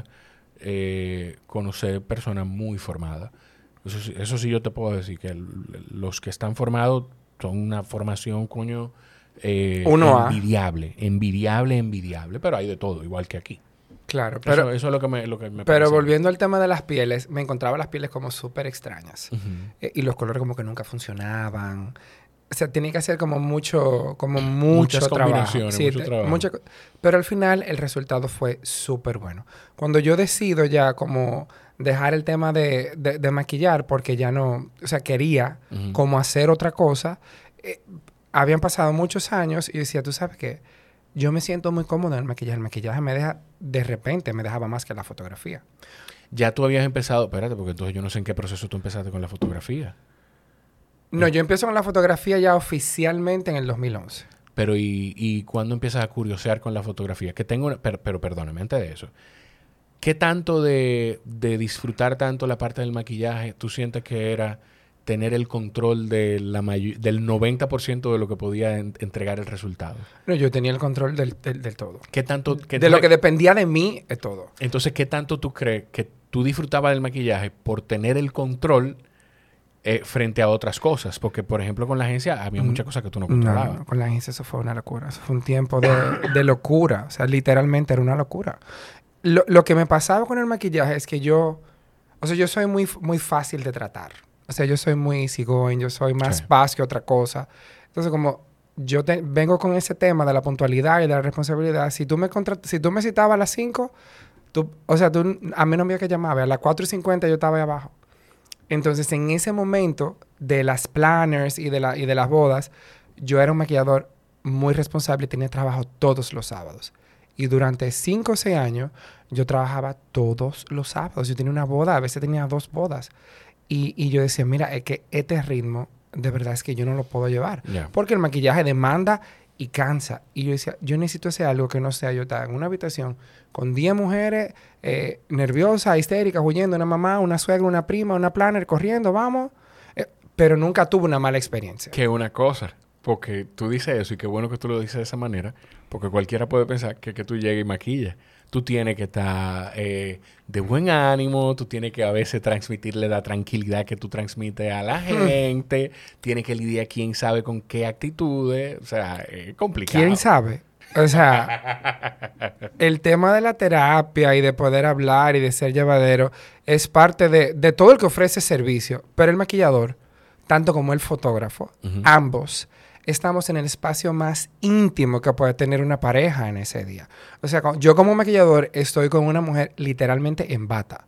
eh, conocer personas muy formadas. Eso, eso sí yo te puedo decir, que el, los que están formados son una formación, coño, eh, Uno envidiable, envidiable, envidiable, pero hay de todo, igual que aquí. Claro, pero... Eso, eso es lo que me, lo que me Pero parece. volviendo al tema de las pieles, me encontraba las pieles como súper extrañas. Uh-huh. eh, y los colores como que nunca funcionaban. O sea, tenía que hacer como mucho, como mucho Muchas trabajo. combinaciones, Sí, mucho te, trabajo. Mucha, pero al final el resultado fue súper bueno. Cuando yo decido ya como dejar el tema de, de, de maquillar, porque ya no, o sea, quería uh-huh. como hacer otra cosa, eh, habían pasado muchos años y decía, ¿tú sabes qué? Yo me siento muy cómodo en el maquillaje. El maquillaje me deja, de repente, me dejaba más que la fotografía. Ya tú habías empezado, espérate, porque entonces yo no sé en qué proceso tú empezaste con la fotografía. No, yo empiezo con la fotografía ya oficialmente en el dos mil once. Pero ¿y, y cuándo empiezas a curiosear con la fotografía? Que tengo una, pero, pero perdóname, antes de eso. ¿Qué tanto de, de disfrutar tanto la parte del maquillaje tú sientes que era tener el control de la may- del noventa por ciento de lo que podía en- entregar el resultado? No, yo tenía el control del, del, del todo. ¿Qué tanto? Qué de lo que dependía de mí, es todo. Entonces, ¿qué tanto tú crees que tú disfrutabas del maquillaje por tener el control eh, frente a otras cosas? Porque, por ejemplo, con la agencia había mm. muchas cosas que tú no controlabas. No, no, con la agencia eso fue una locura. Eso fue un tiempo de, de locura. O sea, literalmente era una locura. Lo, lo que me pasaba con el maquillaje es que yo... O sea, yo soy muy, muy fácil de tratar. O sea, yo soy muy easygoing. Yo soy más sí. paz que otra cosa. Entonces, como yo te, vengo con ese tema de la puntualidad y de la responsabilidad. Si tú me, contra, si tú me citabas a las cinco... Tú, o sea, tú, a mí no había que llamar. A las cuatro y cincuenta yo estaba ahí abajo. Entonces, en ese momento de las planners y de, la, y de las bodas, yo era un maquillador muy responsable y tenía trabajo todos los sábados. Y durante cinco o seis años, yo trabajaba todos los sábados. Yo tenía una boda, a veces tenía dos bodas. Y, y yo decía, mira, es que este ritmo, de verdad es que yo no lo puedo llevar. Yeah. Porque el maquillaje demanda y cansa. Y yo decía, yo necesito hacer algo que no sea yo estar en una habitación con diez mujeres eh, nerviosas, histéricas, huyendo, una mamá, una suegra, una prima, una planner, corriendo, vamos. Eh, pero nunca tuve una mala experiencia. Que una cosa, porque tú dices eso y qué bueno que tú lo dices de esa manera, porque cualquiera puede pensar que, que tú llegues y maquillas. Tú tienes que estar eh, de buen ánimo, tú tienes que a veces transmitirle la tranquilidad que tú transmites a la gente, mm. tienes que lidiar quién sabe con qué actitudes, o sea, es complicado. ¿Quién sabe? O sea, el tema de la terapia y de poder hablar y de ser llevadero es parte de, de todo el que ofrece servicio, pero el maquillador, tanto como el fotógrafo, uh-huh. ambos estamos en el espacio más íntimo que puede tener una pareja en ese día. O sea, yo como maquillador estoy con una mujer literalmente en bata,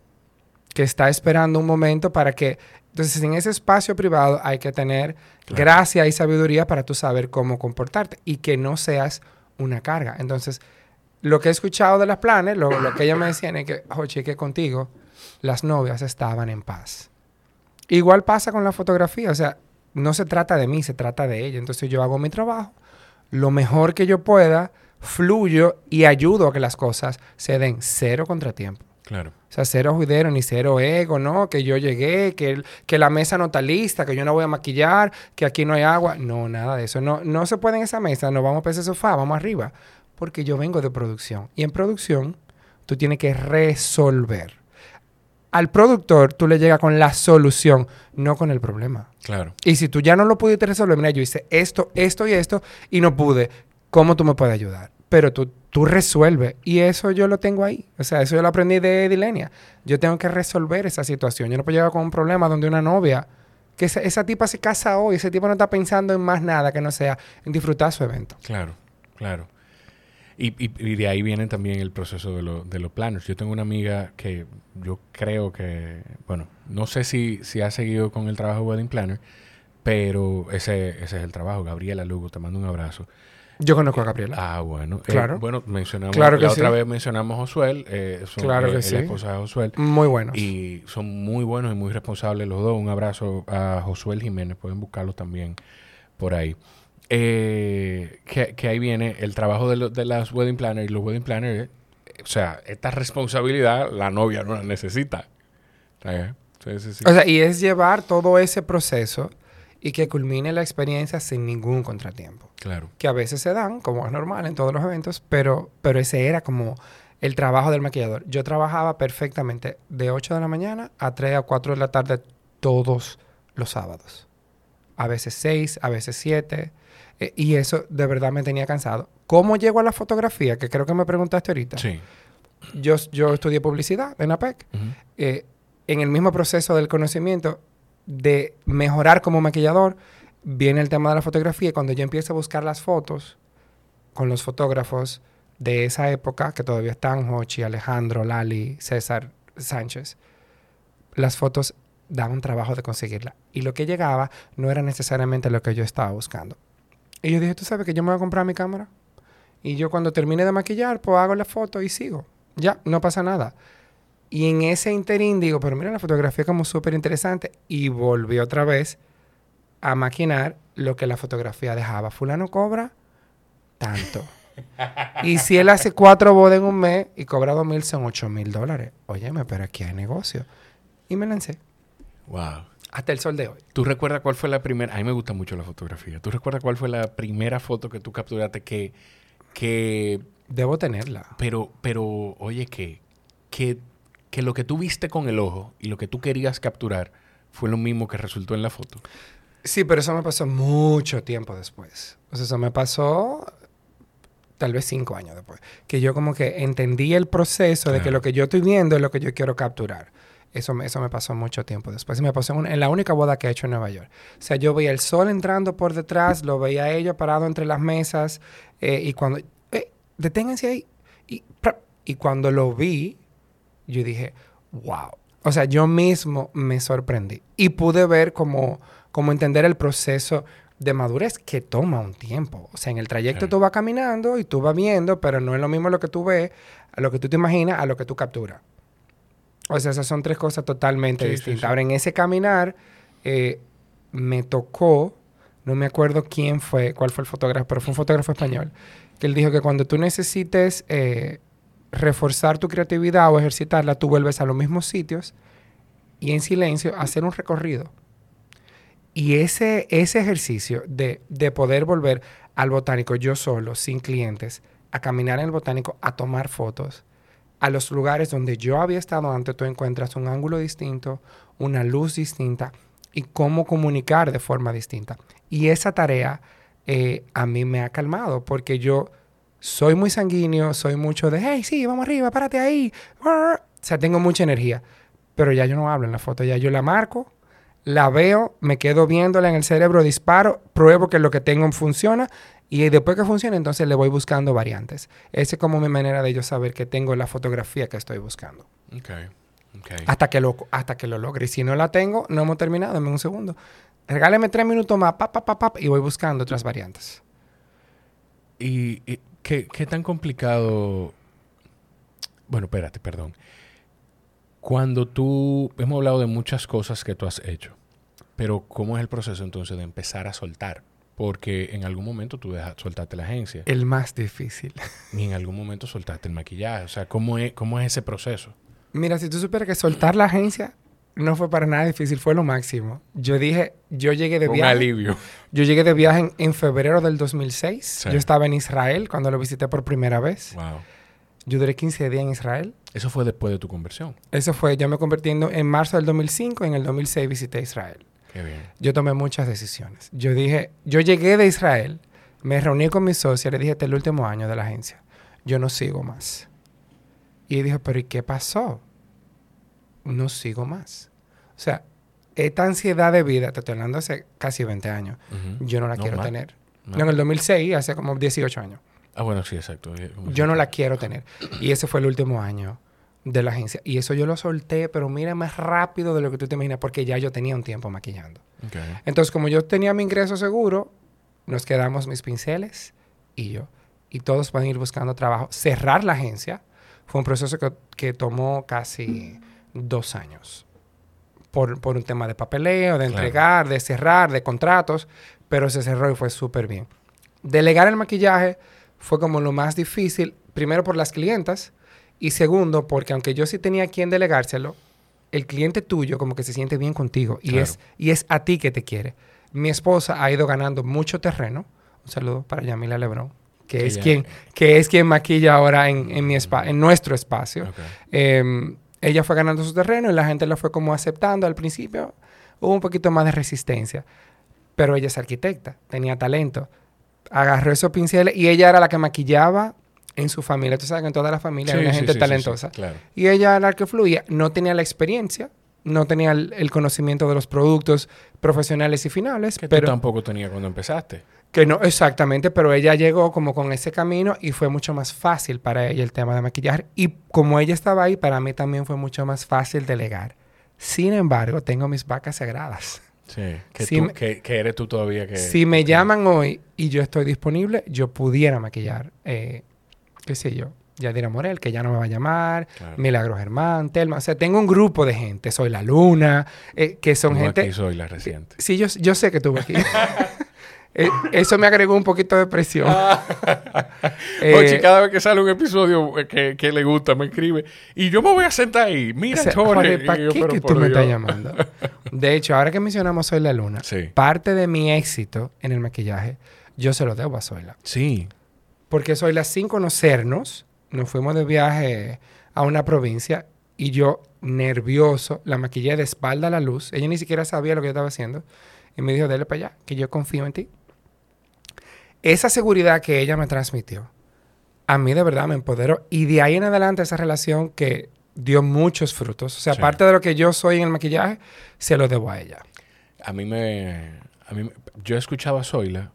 que está esperando un momento para que... Entonces, en ese espacio privado hay que tener claro. gracia y sabiduría para tú saber cómo comportarte y que no seas una carga. Entonces, lo que he escuchado de las planes, lo, lo que ellas me decían es que, oye, que contigo las novias estaban en paz. Igual pasa con la fotografía, o sea, no se trata de mí, se trata de ella. Entonces yo hago mi trabajo, lo mejor que yo pueda, fluyo y ayudo a que las cosas se den cero contratiempo. Claro. O sea, cero juidero ni cero ego, ¿no? Que yo llegué, que, el- que la mesa no está lista, que yo no voy a maquillar, que aquí no hay agua. No, nada de eso. No, no se puede en esa mesa, no vamos para ese sofá, vamos arriba. Porque yo vengo de producción. Y en producción, tú tienes que resolver. Al productor, tú le llegas con la solución, no con el problema. Claro. Y si tú ya no lo pudiste resolver, mira, yo hice esto, esto y esto, y no pude, ¿cómo tú me puedes ayudar? Pero tú, tú resuelves. Y eso yo lo tengo ahí. O sea, eso yo lo aprendí de Edilenia. Yo tengo que resolver esa situación. Yo no puedo llegar con un problema donde una novia, que esa, esa tipa se casa hoy, ese tipo no está pensando en más nada que no sea en disfrutar su evento. Claro, claro. Y, y, y de ahí viene también el proceso de, lo, de los planners. Yo tengo una amiga que yo creo que, bueno, no sé si, si ha seguido con el trabajo de Wedding Planner, pero ese, ese es el trabajo. Gabriela Lugo, te mando un abrazo. Yo conozco a Gabriela. Ah, bueno. Claro. Eh, bueno, mencionamos, Claro que la otra sí. vez mencionamos a Josuel. Eh, son, Claro eh, que es sí. la esposa de Josuel. Muy buenos. Y son muy buenos y muy responsables los dos. Un abrazo a Josuel Jiménez. Pueden buscarlos también por ahí. Eh, que, que ahí viene el trabajo de, lo, de las wedding planners. Y los wedding planners, eh, o sea, esta responsabilidad la novia no la necesita. ¿Sabes? Sí, sí, sí. O sea, y es llevar todo ese proceso y que culmine la experiencia sin ningún contratiempo. Claro. Que a veces se dan, como es normal en todos los eventos, pero, pero ese era como el trabajo del maquillador. Yo trabajaba perfectamente de ocho de la mañana a tres a cuatro de la tarde todos los sábados. A veces seis, a veces siete. Eh, y eso de verdad me tenía cansado. ¿Cómo llego a la fotografía? Que creo que me preguntaste ahorita. Sí. Yo, yo estudié publicidad en APEC. Uh-huh. Eh, en el mismo proceso del conocimiento de mejorar como maquillador, viene el tema de la fotografía. Y cuando yo empiezo a buscar las fotos con los fotógrafos de esa época, que todavía están Hochi, Alejandro, Lali, César Sánchez, las fotos daban trabajo de conseguirlas. Y lo que llegaba no era necesariamente lo que yo estaba buscando. Y yo dije, ¿tú sabes que yo me voy a comprar mi cámara? Y yo cuando termine de maquillar, pues hago la foto y sigo. Ya, no pasa nada. Y en ese interín digo, pero mira, la fotografía como súper interesante. Y volví otra vez a maquinar lo que la fotografía dejaba. Fulano cobra tanto. Y si él hace cuatro bodas en un mes y cobra dos mil, son ocho mil dólares. Óyeme, pero aquí hay negocio. Y me lancé. Wow. Hasta el sol de hoy. ¿Tú recuerdas cuál fue la primera? A mí me gusta mucho la fotografía. ¿Tú recuerdas cuál fue la primera foto que tú capturaste que... que Debo tenerla. pero, pero, oye, que, que, que lo que tú viste con el ojo y lo que tú querías capturar fue lo mismo que resultó en la foto? Sí, pero eso me pasó mucho tiempo después. O sea, eso me pasó tal vez cinco años después. Que yo como que entendí el proceso de que Claro. lo que yo estoy viendo es lo que yo quiero capturar. Eso, me- eso me pasó mucho tiempo después. Y me pasó en, una- en la única boda que he hecho en Nueva York. O sea, yo veía el sol entrando por detrás, lo veía a ellos parado entre las mesas. eh, y cuando... Eh, deténganse ahí. Y, ¡prap! Y cuando lo vi, yo dije, wow. O sea, yo mismo me sorprendí. Y pude ver como, como entender el proceso de madurez que toma un tiempo. O sea, en el trayecto Claro. tú vas caminando y tú vas viendo, pero no es lo mismo lo que tú ves, a lo que tú te imaginas, a lo que tú capturas. O sea, esas son tres cosas totalmente Sí, sí, distintas. sí. Ahora, en ese caminar, eh, me tocó, no me acuerdo quién fue, cuál fue el fotógrafo, pero fue un fotógrafo español, que él dijo que cuando tú necesites eh, reforzar tu creatividad o ejercitarla, tú vuelves a los mismos sitios y en silencio hacer un recorrido. Y ese, ese ejercicio de, de poder volver al botánico yo solo, sin clientes, a caminar en el botánico, a tomar fotos, a los lugares donde yo había estado antes, tú encuentras un ángulo distinto, una luz distinta y cómo comunicar de forma distinta. Y esa tarea eh, a mí me ha calmado porque yo soy muy sanguíneo, soy mucho de, hey, sí, vamos arriba, párate ahí. O sea, tengo mucha energía, pero ya yo no hablo en la foto, ya yo la marco, la veo, me quedo viéndola en el cerebro, disparo, pruebo que lo que tengo funciona y después que funcione, entonces le voy buscando variantes. Esa es como mi manera de yo saber que tengo la fotografía que estoy buscando. Ok, ok. Hasta que lo, hasta que lo logre. Y si no la tengo, no hemos terminado, dame un segundo. Regáleme tres minutos más, pa, pa, pa, pa, y voy buscando otras variantes. ¿Y, y qué, qué tan complicado? Bueno, espérate, perdón. Cuando tú... Hemos hablado de muchas cosas que tú has hecho, pero ¿cómo es el proceso entonces de empezar a soltar? Porque en algún momento tú dejas, soltaste la agencia El más difícil. y en algún momento soltaste el maquillaje. O sea, ¿cómo es, cómo es ese proceso? Mira, si tú supieras que soltar la agencia no fue para nada difícil, fue lo máximo. Yo dije, yo llegué de Un viaje. alivio. Yo llegué de viaje en, en febrero del dos mil seis. Sí. Yo estaba en Israel cuando lo visité por primera vez. Wow. Yo duré quince días en Israel. Eso fue después de tu conversión. Eso fue, yo me convertí en, en marzo del dos mil cinco y en el dos mil seis visité Israel. Qué bien. Yo tomé muchas decisiones. Yo dije, yo llegué de Israel, me reuní con mi socia, le dije, este es el último año de la agencia. Yo no sigo más. Y dije, pero ¿y qué pasó? No sigo más. O sea, esta ansiedad de vida, te estoy hablando hace casi veinte años, Uh-huh. yo no la No, quiero más. tener. No. No, en el dos mil seis, hace como dieciocho años. Ah, bueno, sí, exacto. Yo no la quiero tener. Y ese fue el último año de la agencia. Y eso yo lo solté, pero mira, más rápido de lo que tú te imaginas, porque ya yo tenía un tiempo maquillando. Okay. Entonces, como yo tenía mi ingreso seguro, nos quedamos mis pinceles y yo. Y todos pueden ir buscando trabajo. Cerrar la agencia fue un proceso que, que tomó casi dos años. Por, por un tema de papeleo, de Claro. entregar, de cerrar, de contratos. Pero se cerró y fue súper bien. Delegar el maquillaje fue como lo más difícil. Primero por las clientas. Y segundo, porque aunque yo sí tenía quien delegárselo, el cliente tuyo como que se siente bien contigo. Y, Claro. es, y es a ti que te quiere. Mi esposa ha ido ganando mucho terreno. Un saludo para Yamila Lebrón, que, Que es, ya- quien, que es quien maquilla ahora en, en, mi spa, en nuestro espacio. Okay. Eh, ella fue ganando su terreno y la gente la fue como aceptando. Al principio hubo un poquito más de resistencia. Pero ella es arquitecta, tenía talento. Agarró esos pinceles y ella era la que maquillaba en su familia. Tú sabes que en toda la familia hay Sí, una sí, gente sí, sí, talentosa. sí, claro. Y ella era la que fluía. No tenía la experiencia, no tenía el, el conocimiento de los productos profesionales y finales. Que pero tú tampoco tenías cuando empezaste. que no, exactamente, pero ella llegó como con ese camino y fue mucho más fácil para ella el tema de maquillaje. Y como ella estaba ahí, para mí también fue mucho más fácil delegar. Sin embargo, tengo mis vacas sagradas. Sí. Que, Sí tú, me- que, que eres tú todavía que... Si me que- llaman hoy y yo estoy disponible, yo pudiera maquillar, eh, qué sé yo, Yadira Morel, que ya no me va a llamar, Claro. Milagro Germán, Telma. O sea, tengo un grupo de gente, Soy la Luna, eh, que son Tú gente... aquí soy la reciente. Sí, yo, yo sé que estuve aquí. Eh, eso me agregó un poquito de presión. Eh, Oye, cada vez que sale un episodio eh, que, que le gusta, me escribe. Y yo me voy a sentar ahí. Mira, o sea, Jorge. Jorge, Y ¿para yo, qué pero que por tú me Dios. estás llamando? De hecho, ahora que mencionamos Soy la Luna, Sí. parte de mi éxito en el maquillaje, yo se lo debo a Zoila. Sí. Porque Zoila, sin conocernos, nos fuimos de viaje a una provincia y yo, nervioso, la maquillé de espalda a la luz. Ella ni siquiera sabía lo que yo estaba haciendo. Y me dijo, dale para allá, que yo confío en ti. Esa seguridad que ella me transmitió, a mí de verdad me empoderó. Y de ahí en adelante esa relación que dio muchos frutos. O sea, Sí. parte de lo que yo soy en el maquillaje, se lo debo a ella. A mí me... A mí, me- yo he escuchado a Zoila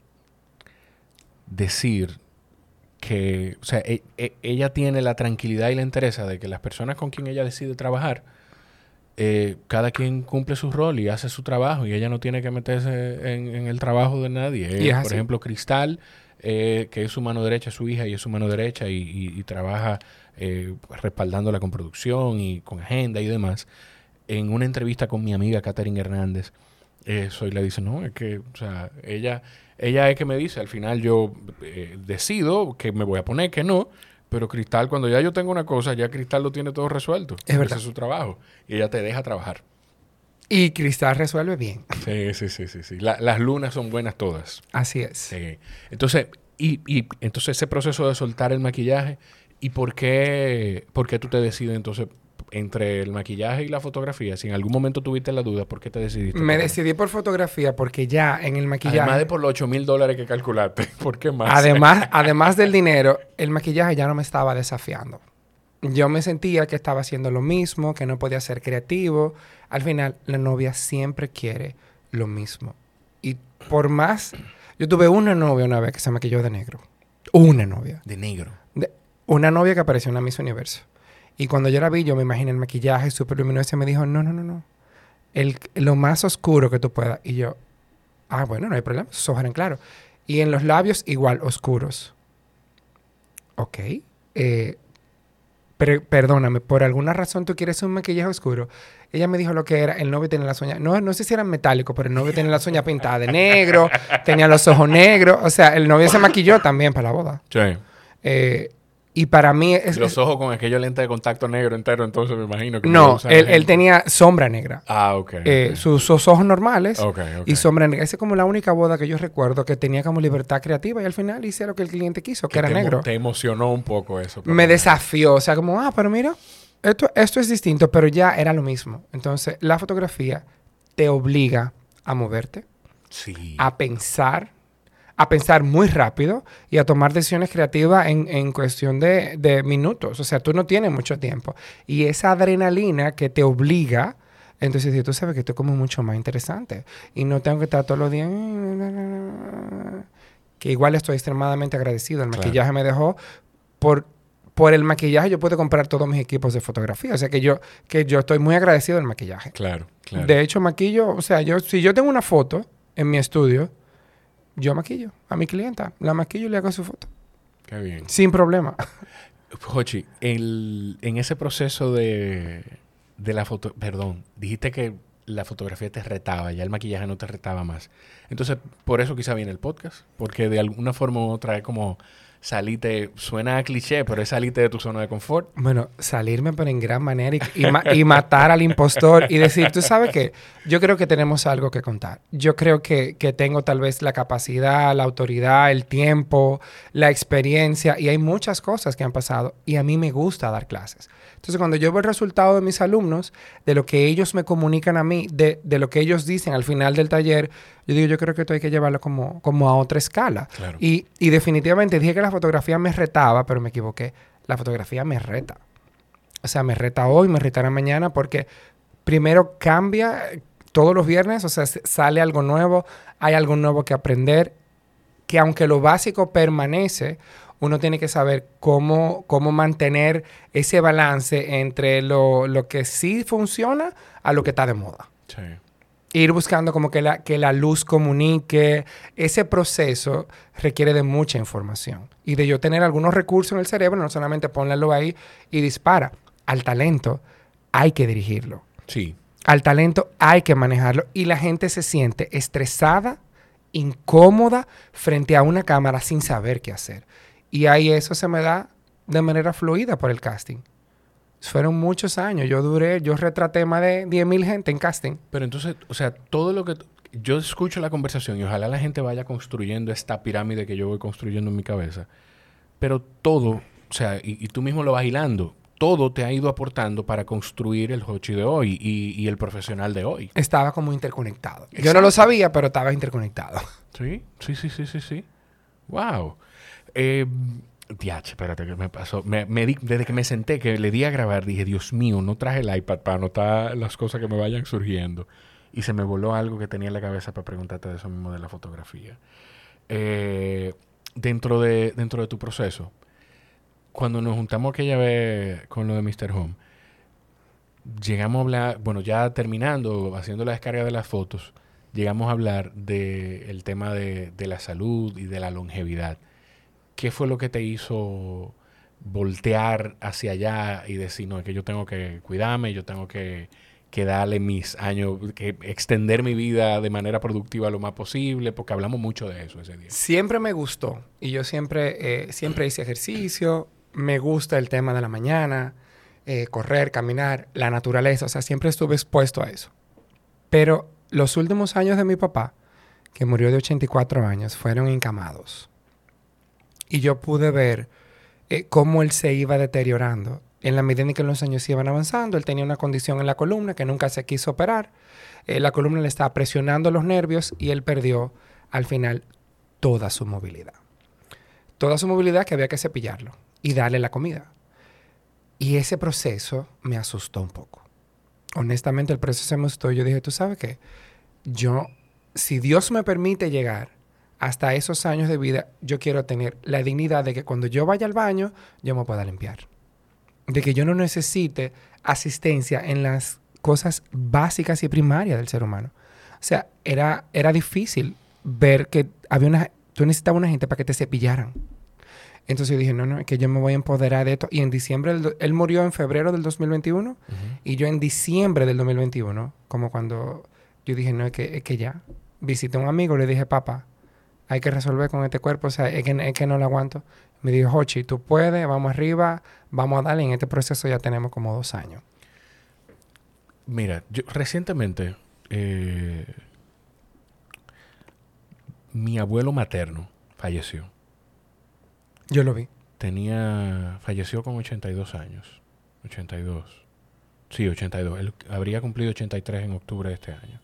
decir que... O sea, e- e- ella tiene la tranquilidad y la entereza de que las personas con quien ella decide trabajar, eh, cada quien cumple su rol y hace su trabajo y ella no tiene que meterse en, en el trabajo de nadie. Y Eh, es por así. ejemplo, Cristal, eh, que es su mano derecha, su hija, y es su mano derecha y, y- y trabaja eh, respaldándola con producción y con agenda y demás. En una entrevista con mi amiga Catherine Hernández, eh, Zoila dice, no, es que, o sea, ella, ella es que me dice, al final yo eh, decido que me voy a poner, que no, pero Cristal, cuando ya yo tengo una cosa, ya Cristal lo tiene todo resuelto. Es verdad. Ese es su trabajo. Y ella te deja trabajar. Y Cristal resuelve bien. Sí, sí, sí, sí. sí. La- las lunas son buenas todas. Así es. Sí. Entonces, y, y entonces ese proceso de soltar el maquillaje, ¿y por qué, por qué tú te decides entonces entre el maquillaje y la fotografía? Si en algún momento tuviste la duda, ¿por qué te decidiste? Me por eso? decidí por fotografía porque ya en el maquillaje... Además de por los ocho mil dólares que calculaste. ¿Por qué más? Además, además del dinero, el maquillaje ya no me estaba desafiando. Yo me sentía que estaba haciendo lo mismo, que no podía ser creativo. Al final, la novia siempre quiere lo mismo. Y por más... Yo tuve una novia una vez que se maquilló de negro. Una novia. De negro. De- una novia que apareció en la Miss Universo. Y cuando yo la vi, yo me imaginé el maquillaje súper luminoso y me dijo, no, no, no, no. El, lo más oscuro que tú puedas. Y yo, ah, bueno, no hay problema. Sus ojos eran claros. Y en los labios, igual, oscuros. Ok. Eh, pero, perdóname, ¿por alguna razón tú quieres un maquillaje oscuro? Ella me dijo lo que era. El novio tenía las uñas... No, no sé si eran metálicos, pero el novio tenía las uñas pintadas de negro. Tenía los ojos negros. O sea, el novio se maquilló también para la boda. Sí. Eh, Y para mí... Es, los ojos con aquellos lentes de contacto negro entero, entonces me imagino que... No, él, él tenía sombra negra. Ah, ok. Eh, okay. Sus, sus ojos normales okay, okay. y sombra negra. Esa es como la única boda que yo recuerdo que tenía como libertad creativa y al final hice lo que el cliente quiso, que, que era te negro. Te emocionó un poco eso. Me desafió. O sea, como, ah, pero mira, esto, esto es distinto, pero ya era lo mismo. Entonces, la fotografía te obliga a moverte, sí. a pensar, a pensar muy rápido y a tomar decisiones creativas en, en cuestión de, de minutos. O sea, tú no tienes mucho tiempo. Y esa adrenalina que te obliga, entonces tú sabes que esto es como mucho más interesante. Y no tengo que estar todos los días... Que igual estoy extremadamente agradecido. El claro. maquillaje me dejó... Por, por el maquillaje yo puedo comprar todos mis equipos de fotografía. O sea, que yo, que yo estoy muy agradecido del maquillaje. Claro, claro. De hecho, maquillo... O sea, yo si yo tengo una foto en mi estudio... Yo maquillo a mi clienta. La maquillo y le hago su foto. Qué bien. Sin problema. Jochi, el, en ese proceso de, de la foto... Perdón, dijiste que la fotografía te retaba. Ya el maquillaje no te retaba más. Entonces, por eso quizá viene el podcast. Porque de alguna forma u otra es como... Salite, suena a cliché, pero es salirte de tu zona de confort. Bueno, salirme pero en gran manera y, y, ma y matar al impostor y decir, tú sabes qué, yo creo que tenemos algo que contar. Yo creo que, que tengo tal vez la capacidad, la autoridad, el tiempo, la experiencia y hay muchas cosas que han pasado y a mí me gusta dar clases. Entonces, cuando yo veo el resultado de mis alumnos, de lo que ellos me comunican a mí, de, de lo que ellos dicen al final del taller, yo digo, yo creo que esto hay que llevarlo como, como a otra escala. Claro. Y, y definitivamente dije que la fotografía me retaba, pero me equivoqué. La fotografía me reta. O sea, me reta hoy, me retará mañana, porque primero cambia todos los viernes, o sea, sale algo nuevo, hay algo nuevo que aprender, que aunque lo básico permanece, uno tiene que saber cómo, cómo mantener ese balance entre lo, lo que sí funciona a lo que está de moda. Sí. Ir buscando como que la, que la luz comunique. Ese proceso requiere de mucha información. Y de yo tener algunos recursos en el cerebro, no solamente ponerlo ahí y dispara. Al talento hay que dirigirlo. Sí. Al talento hay que manejarlo. Y la gente se siente estresada, incómoda, frente a una cámara sin saber qué hacer. Y ahí eso se me da de manera fluida por el casting. Fueron muchos años. Yo duré, yo retraté más de diez mil gente en casting. Pero entonces, o sea, todo lo que... Yo escucho la conversación y ojalá la gente vaya construyendo esta pirámide que yo voy construyendo en mi cabeza. Pero todo, o sea, y, y tú mismo lo vas hilando, todo te ha ido aportando para construir el Jochi de hoy y, y el profesional de hoy. Estaba como interconectado. Exacto. Yo no lo sabía, pero estaba interconectado. Sí, sí, sí, sí, sí, sí. Wow. Eh... Diach, espérate, que me pasó. Me, me di, desde que me senté, que le di a grabar, dije, Dios mío, no traje el iPad para anotar las cosas que me vayan surgiendo. Y se me voló algo que tenía en la cabeza para preguntarte de eso mismo de la fotografía. Eh, dentro, de, dentro de tu proceso, cuando nos juntamos aquella vez con lo de míster Home, llegamos a hablar, bueno, ya terminando, haciendo la descarga de las fotos, llegamos a hablar del tema de, de la salud y de la longevidad. ¿Qué fue lo que te hizo voltear hacia allá y decir, no, es que yo tengo que cuidarme, yo tengo que, que darle mis años, que extender mi vida de manera productiva lo más posible? Porque hablamos mucho de eso ese día. Siempre me gustó. Y yo siempre, eh, siempre hice ejercicio. Me gusta el tema de la mañana, eh, correr, caminar, la naturaleza. O sea, siempre estuve expuesto a eso. Pero los últimos años de mi papá, que murió de ochenta y cuatro años, fueron encamados. Y yo pude ver eh, cómo él se iba deteriorando. En la medida en que los años iban avanzando, él tenía una condición en la columna que nunca se quiso operar. Eh, la columna le estaba presionando los nervios y él perdió, al final, toda su movilidad. Toda su movilidad que había que cepillarlo y darle la comida. Y ese proceso me asustó un poco. Honestamente, el proceso me asustó. Yo dije, ¿tú sabes qué? Yo, si Dios me permite llegar hasta esos años de vida, yo quiero tener la dignidad de que cuando yo vaya al baño, yo me pueda limpiar. De que yo no necesite asistencia en las cosas básicas y primarias del ser humano. O sea, era, era difícil ver que había una, tú necesitabas una gente para que te cepillaran. Entonces yo dije, no, no, es que yo me voy a empoderar de esto. Y en diciembre, del, él murió en febrero del dos mil veintiuno. Uh-huh. Y yo en diciembre del dos mil veintiuno, como cuando yo dije, no, es que, es que ya. Visité a un amigo y le dije, papá, hay que resolver con este cuerpo, o sea, es que, es que no lo aguanto. Me dijo, Hochi, tú puedes, vamos arriba, vamos a darle. En este proceso ya tenemos como dos años. Mira, yo recientemente, eh, mi abuelo materno falleció. Yo lo vi. Tenía, falleció con ochenta y dos años. ochenta y dos. Sí, ochenta y dos. Él habría cumplido ochenta y tres en octubre de este año.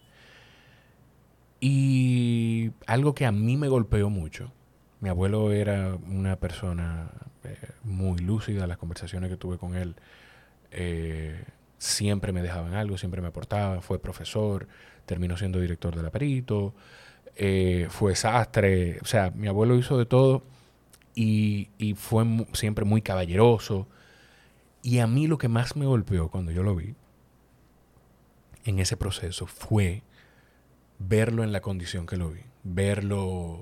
Y algo que a mí me golpeó mucho. Mi abuelo era una persona eh, muy lúcida. Las conversaciones que tuve con él eh, siempre me dejaban algo, siempre me aportaba. Fue profesor, terminó siendo director del Aperito, eh, fue sastre. O sea, mi abuelo hizo de todo y, y fue mu- siempre muy caballeroso. Y a mí lo que más me golpeó cuando yo lo vi en ese proceso fue verlo en la condición que lo vi. Verlo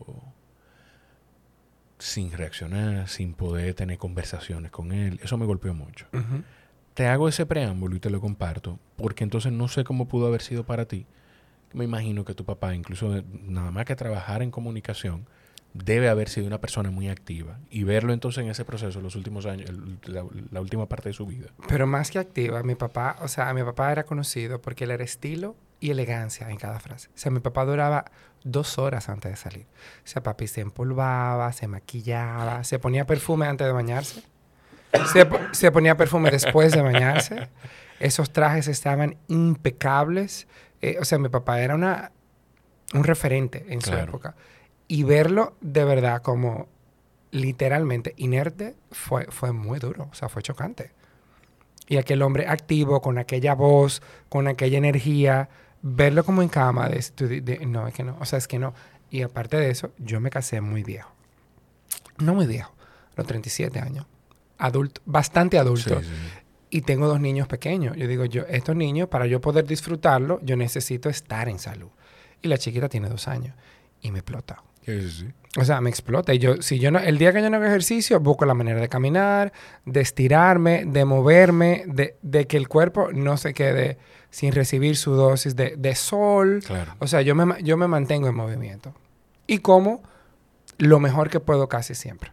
sin reaccionar, sin poder tener conversaciones con él. Eso me golpeó mucho. Uh-huh. Te hago ese preámbulo y te lo comparto, porque entonces no sé cómo pudo haber sido para ti. Me imagino que tu papá, incluso nada más que trabajar en comunicación, debe haber sido una persona muy activa. Y verlo entonces en ese proceso, los últimos años, el, la, la última parte de su vida. Pero más que activa, mi papá, o sea, mi papá era conocido porque él era estilo y elegancia en cada frase. O sea, mi papá duraba dos horas antes de salir. O sea, papi se empolvaba, se maquillaba, se ponía perfume antes de bañarse. Se, po- se ponía perfume después de bañarse. Esos trajes estaban impecables. Eh, o sea, mi papá era una, un referente en su Claro. época. Y verlo de verdad como literalmente inerte fue, fue muy duro. O sea, fue chocante. Y aquel hombre activo, con aquella voz, con aquella energía, verlo como en cama, de, de- de- no, es que no, o sea, es que no. Y aparte de eso, yo me casé muy viejo. No muy viejo, a los treinta y siete años. Adulto, bastante adulto. Sí, sí. Y tengo dos niños pequeños. Yo digo, yo, estos niños, para yo poder disfrutarlo, yo necesito estar en salud. Y la chiquita tiene dos años. Y me explota. Sí, sí, sí. O sea, me explota. Y yo, si yo no, el día que yo no hago ejercicio, busco la manera de caminar, de estirarme, de moverme, de, de que el cuerpo no se quede sin recibir su dosis de, de sol. Claro. O sea, yo me, ma- yo me mantengo en movimiento. Y como lo mejor que puedo casi siempre.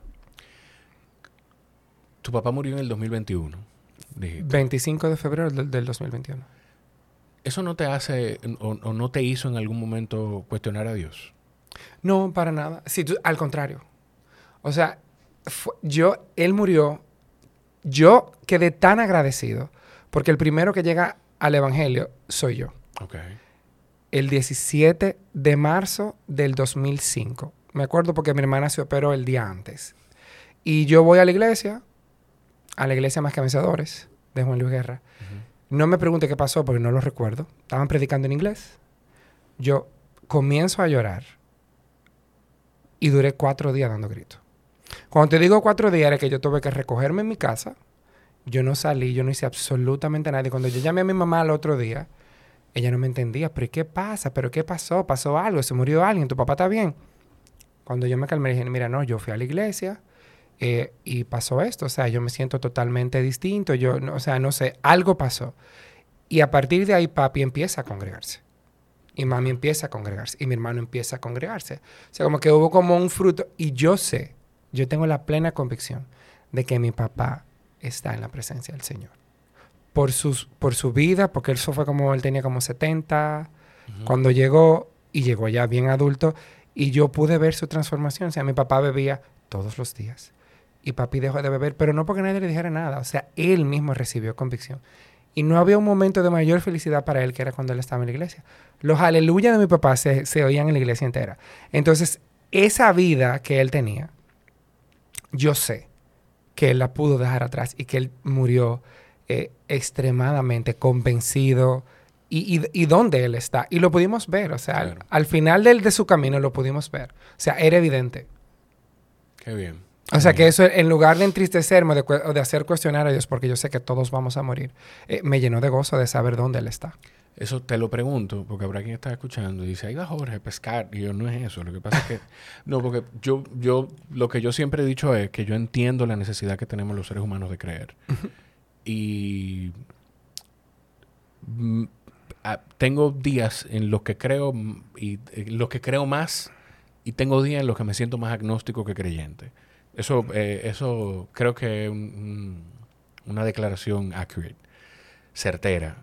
Tu papá murió en el dos mil veintiuno. Dijiste. veinticinco de febrero del, del dos mil veintiuno. ¿Eso no te hace o, o no te hizo en algún momento cuestionar a Dios? No, para nada. Sí, tú- al contrario. O sea, fu- yo, él murió, yo quedé tan agradecido porque el primero que llega al evangelio soy yo. Ok. El diecisiete de marzo del dos mil cinco. Me acuerdo porque mi hermana se operó el día antes. Y yo voy a la iglesia, a la iglesia Más que Vencedores, de Juan Luis Guerra. Ujú. No me pregunte qué pasó porque no lo recuerdo. Estaban predicando en inglés. Yo comienzo a llorar y duré cuatro días dando gritos. Cuando te digo cuatro días era que yo tuve que recogerme en mi casa. Yo no salí, yo no hice absolutamente nada. Y cuando yo llamé a mi mamá al otro día, ella no me entendía. ¿Pero qué pasa? ¿Pero qué pasó? ¿Pasó algo? ¿Se murió alguien? ¿Tu papá está bien? Cuando yo me calmé, dije, mira, no, yo fui a la iglesia eh, y pasó esto. O sea, yo me siento totalmente distinto. Yo, no, o sea, no sé, algo pasó. Y a partir de ahí, papi empieza a congregarse. Y mami empieza a congregarse. Y mi hermano empieza a congregarse. O sea, como que hubo como un fruto. Y yo sé, yo tengo la plena convicción de que mi papá está en la presencia del Señor. Por, sus, por su vida, porque eso fue como, él tenía como setenta, Ujú. cuando llegó, y llegó ya bien adulto, y yo pude ver su transformación. O sea, mi papá bebía todos los días. Y papi dejó de beber, pero no porque nadie le dijera nada. O sea, él mismo recibió convicción. Y no había un momento de mayor felicidad para él que era cuando él estaba en la iglesia. Los aleluya de mi papá se, se oían en la iglesia entera. Entonces, esa vida que él tenía, yo sé que él la pudo dejar atrás y que él murió eh, extremadamente convencido y, y, y dónde él está. Y lo pudimos ver, o sea, Claro. al, al final del, de su camino lo pudimos ver. O sea, era evidente. Qué bien. O sea, Qué que bien. eso, en lugar de entristecerme o de, cu- o de hacer cuestionar a Dios, porque yo sé que todos vamos a morir, eh, me llenó de gozo de saber dónde Él está. Eso te lo pregunto, porque habrá quien está escuchando y dice, ahí va Jorge a pescar. Y yo, no es eso. Lo que pasa es que... No, porque yo, yo... Lo que yo siempre he dicho es que yo entiendo la necesidad que tenemos los seres humanos de creer. Y... mm, ah, tengo días en los que creo... mm, y en los que creo más... Y tengo días en los que me siento más agnóstico que creyente. Eso, eh, eso creo que es un, un, una declaración accurate, certera.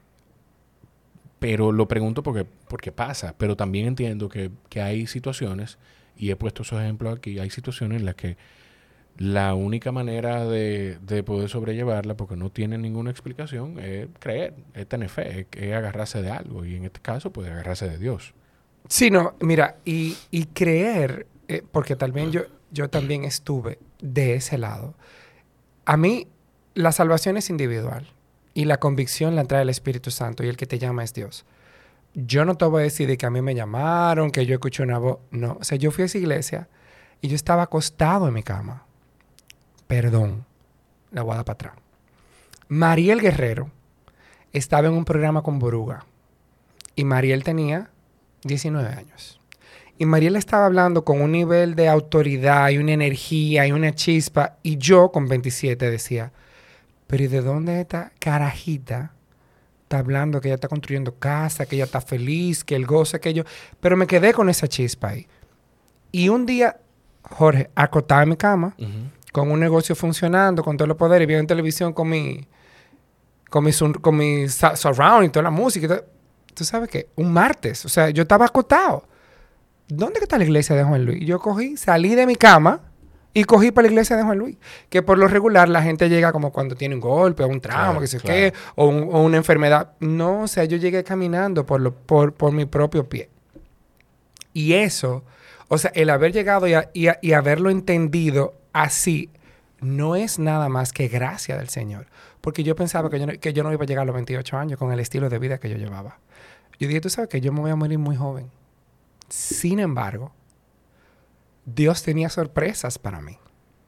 Pero lo pregunto porque, porque pasa. Pero también entiendo que, que hay situaciones, y he puesto esos ejemplos aquí, hay situaciones en las que la única manera de, de poder sobrellevarla, porque no tiene ninguna explicación, es creer, es tener fe, es, es agarrarse de algo. Y en este caso, pues agarrarse de Dios. Sí, no, mira, y, y creer, eh, porque también yo, yo también estuve de ese lado. A mí, la salvación es individual y la convicción la trae el Espíritu Santo y el que te llama es Dios. Yo no te voy a decir de que a mí me llamaron, que yo escuché una voz. No, o sea, yo fui a esa iglesia y yo estaba acostado en mi cama. Perdón, la voy a dar para atrás. Mariel Guerrero estaba en un programa con Boruga y Mariel tenía diecinueve años. Y Mariel estaba hablando con un nivel de autoridad y una energía y una chispa. Y yo con veintisiete decía, pero ¿y de dónde esta carajita está hablando que ella está construyendo casa, que ella está feliz, que el goce, que yo... Pero me quedé con esa chispa ahí. Y un día, Jorge, acostado en mi cama, uh-huh. con un negocio funcionando, con todos los poderes, viendo en televisión con mi... Con mi, con mi surround y toda la música y todo. ¿Tú sabes qué? Un martes. O sea, yo estaba acostado. ¿Dónde está la iglesia de Juan Luis? Y yo cogí, salí de mi cama y cogí para la iglesia de Juan Luis. Que por lo regular la gente llega como cuando tiene un golpe o un trauma, claro, que sé claro. qué, o, un, o una enfermedad. No, o sea, yo llegué caminando por, lo, por, por mi propio pie. Y eso, o sea, el haber llegado y, a, y, a, y haberlo entendido así, no es nada más que gracia del Señor. Porque yo pensaba que yo, no, que yo no iba a llegar a los veintiocho años con el estilo de vida que yo llevaba. Yo dije, tú sabes que yo me voy a morir muy joven. Sin embargo, Dios tenía sorpresas para mí.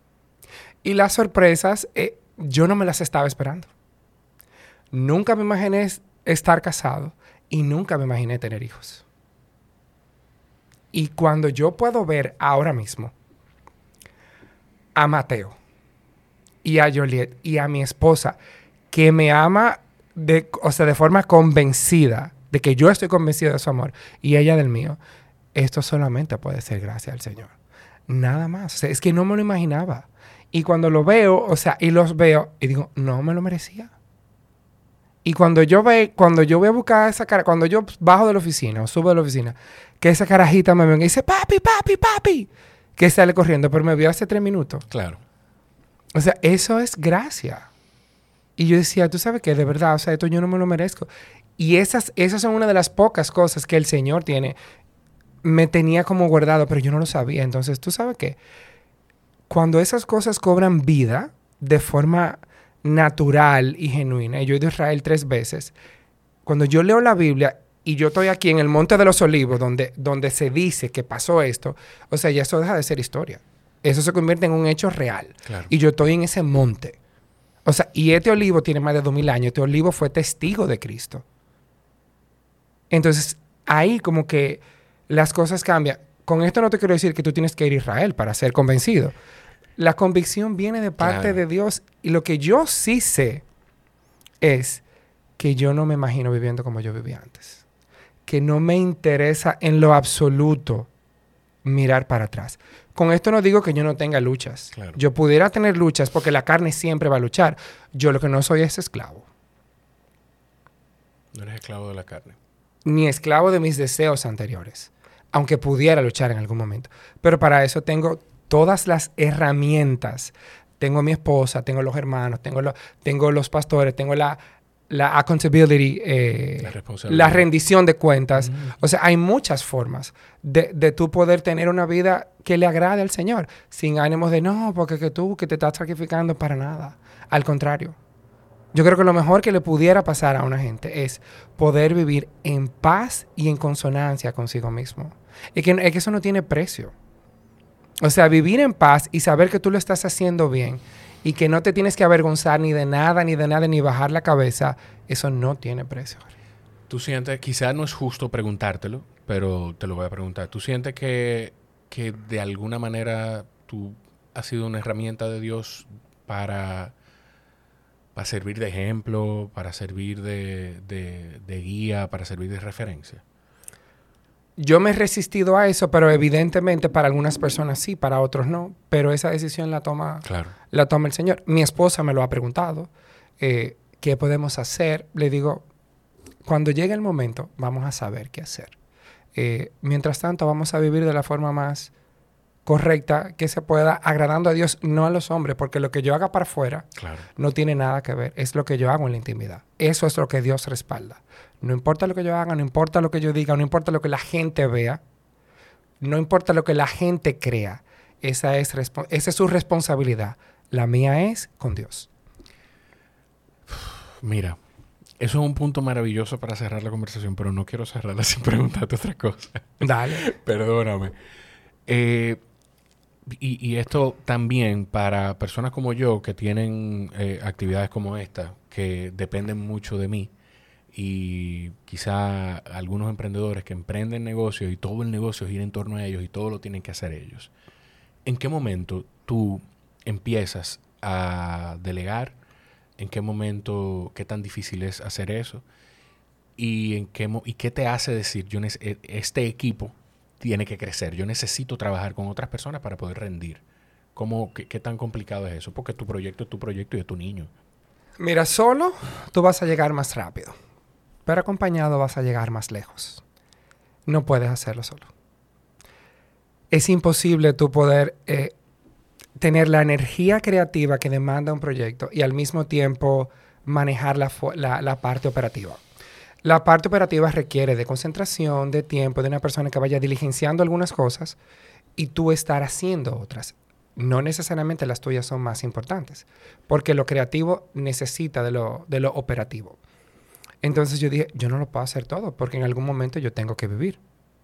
Y las sorpresas, eh, yo no me las estaba esperando. Nunca me imaginé estar casado y nunca me imaginé tener hijos. Y cuando yo puedo ver ahora mismo a Mateo y a Joliet y a mi esposa, que me ama, de, o sea, de forma convencida, de que yo estoy convencido de su amor y ella del mío, esto solamente puede ser gracias al Señor. Nada más. O sea, es que no me lo imaginaba. Y cuando lo veo, o sea, y los veo, y digo, no me lo merecía. Y cuando yo ve, cuando yo voy a buscar esa cara, cuando yo bajo de la oficina o subo de la oficina, que esa carajita me venga y dice, papi, papi, papi, que sale corriendo, pero me vio hace tres minutos. Claro. O sea, eso es gracia. Y yo decía, tú sabes que de verdad, o sea, esto yo no me lo merezco. Y esas, esas son una de las pocas cosas que el Señor tiene, me tenía como guardado, pero yo no lo sabía. Entonces, tú sabes que cuando esas cosas cobran vida de forma natural y genuina, y yo he ido a Israel tres veces, cuando yo leo la Biblia y yo estoy aquí en el Monte de los Olivos, donde, donde se dice que pasó esto, o sea, ya eso deja de ser historia. Eso se convierte en un hecho real. Claro. Y yo estoy en ese monte. O sea, y este olivo tiene más de dos mil años. Este olivo fue testigo de Cristo. Entonces, ahí como que las cosas cambian. Con esto no te quiero decir que tú tienes que ir a Israel para ser convencido. La convicción viene de parte claro. de Dios. Y lo que yo sí sé es que yo no me imagino viviendo como yo vivía antes. Que no me interesa en lo absoluto mirar para atrás. Con esto no digo que yo no tenga luchas. Claro. Yo pudiera tener luchas porque la carne siempre va a luchar. Yo lo que no soy es esclavo. No eres esclavo de la carne. Ni esclavo de mis deseos anteriores. Aunque pudiera luchar en algún momento. Pero para eso tengo todas las herramientas. Tengo a mi esposa, tengo los hermanos, tengo, lo, tengo los pastores, tengo la, la accountability, eh, la, responsabilidad. La rendición de cuentas. Mm. O sea, hay muchas formas de, de tú poder tener una vida que le agrade al Señor. Sin ánimos de no, porque que tú que te estás sacrificando para nada. Al contrario. Yo creo que lo mejor que le pudiera pasar a una gente es poder vivir en paz y en consonancia consigo mismo. Y que, es que eso no tiene precio. O sea, vivir en paz y saber que tú lo estás haciendo bien y que no te tienes que avergonzar ni de nada, ni de nada, ni bajar la cabeza, eso no tiene precio. Tú sientes, quizás no es justo preguntártelo, pero te lo voy a preguntar. ¿Tú sientes que, que de alguna manera tú has sido una herramienta de Dios para... para servir de ejemplo, para servir de, de, de guía, para servir de referencia? yo me he resistido a eso, pero evidentemente para algunas personas sí, para otros no. Pero esa decisión la toma, claro. la toma el Señor. Mi esposa me lo ha preguntado. Eh, ¿Qué podemos hacer? Le digo, cuando llegue el momento, vamos a saber qué hacer. Eh, mientras tanto, vamos a vivir de la forma más correcta que se pueda, agradando a Dios, no a los hombres, porque lo que yo haga para afuera claro. no tiene nada que ver. Es lo que yo hago en la intimidad. Eso es lo que Dios respalda. No importa lo que yo haga, no importa lo que yo diga, no importa lo que la gente vea, no importa lo que la gente crea. Esa es, esa es su responsabilidad. La mía es con Dios. Mira, eso es un punto maravilloso para cerrar la conversación, pero no quiero cerrarla sin preguntarte otra cosa. Dale. Perdóname. Eh, y, y esto también para personas como yo que tienen eh, actividades como esta, que dependen mucho de mí, y quizá algunos emprendedores que emprenden negocios y todo el negocio gira en torno a ellos y todo lo tienen que hacer ellos. ¿En qué momento tú empiezas a delegar? ¿En qué momento, qué tan difícil es hacer eso? ¿Y, en qué, y qué te hace decir, yo este equipo tiene que crecer, yo necesito trabajar con otras personas para poder rendir? ¿Cómo, qué, qué tan complicado es eso? Porque tu proyecto es tu proyecto y es tu niño. Mira, solo tú vas a llegar más rápido, pero acompañado vas a llegar más lejos. No puedes hacerlo solo. Es imposible tú poder eh, tener la energía creativa que demanda un proyecto y al mismo tiempo manejar la, la, la parte operativa. La parte operativa requiere de concentración, de tiempo, de una persona que vaya diligenciando algunas cosas y tú estar haciendo otras. No necesariamente las tuyas son más importantes, porque lo creativo necesita de lo, de lo operativo. Entonces yo dije, yo no lo puedo hacer todo, porque en algún momento yo tengo que vivir.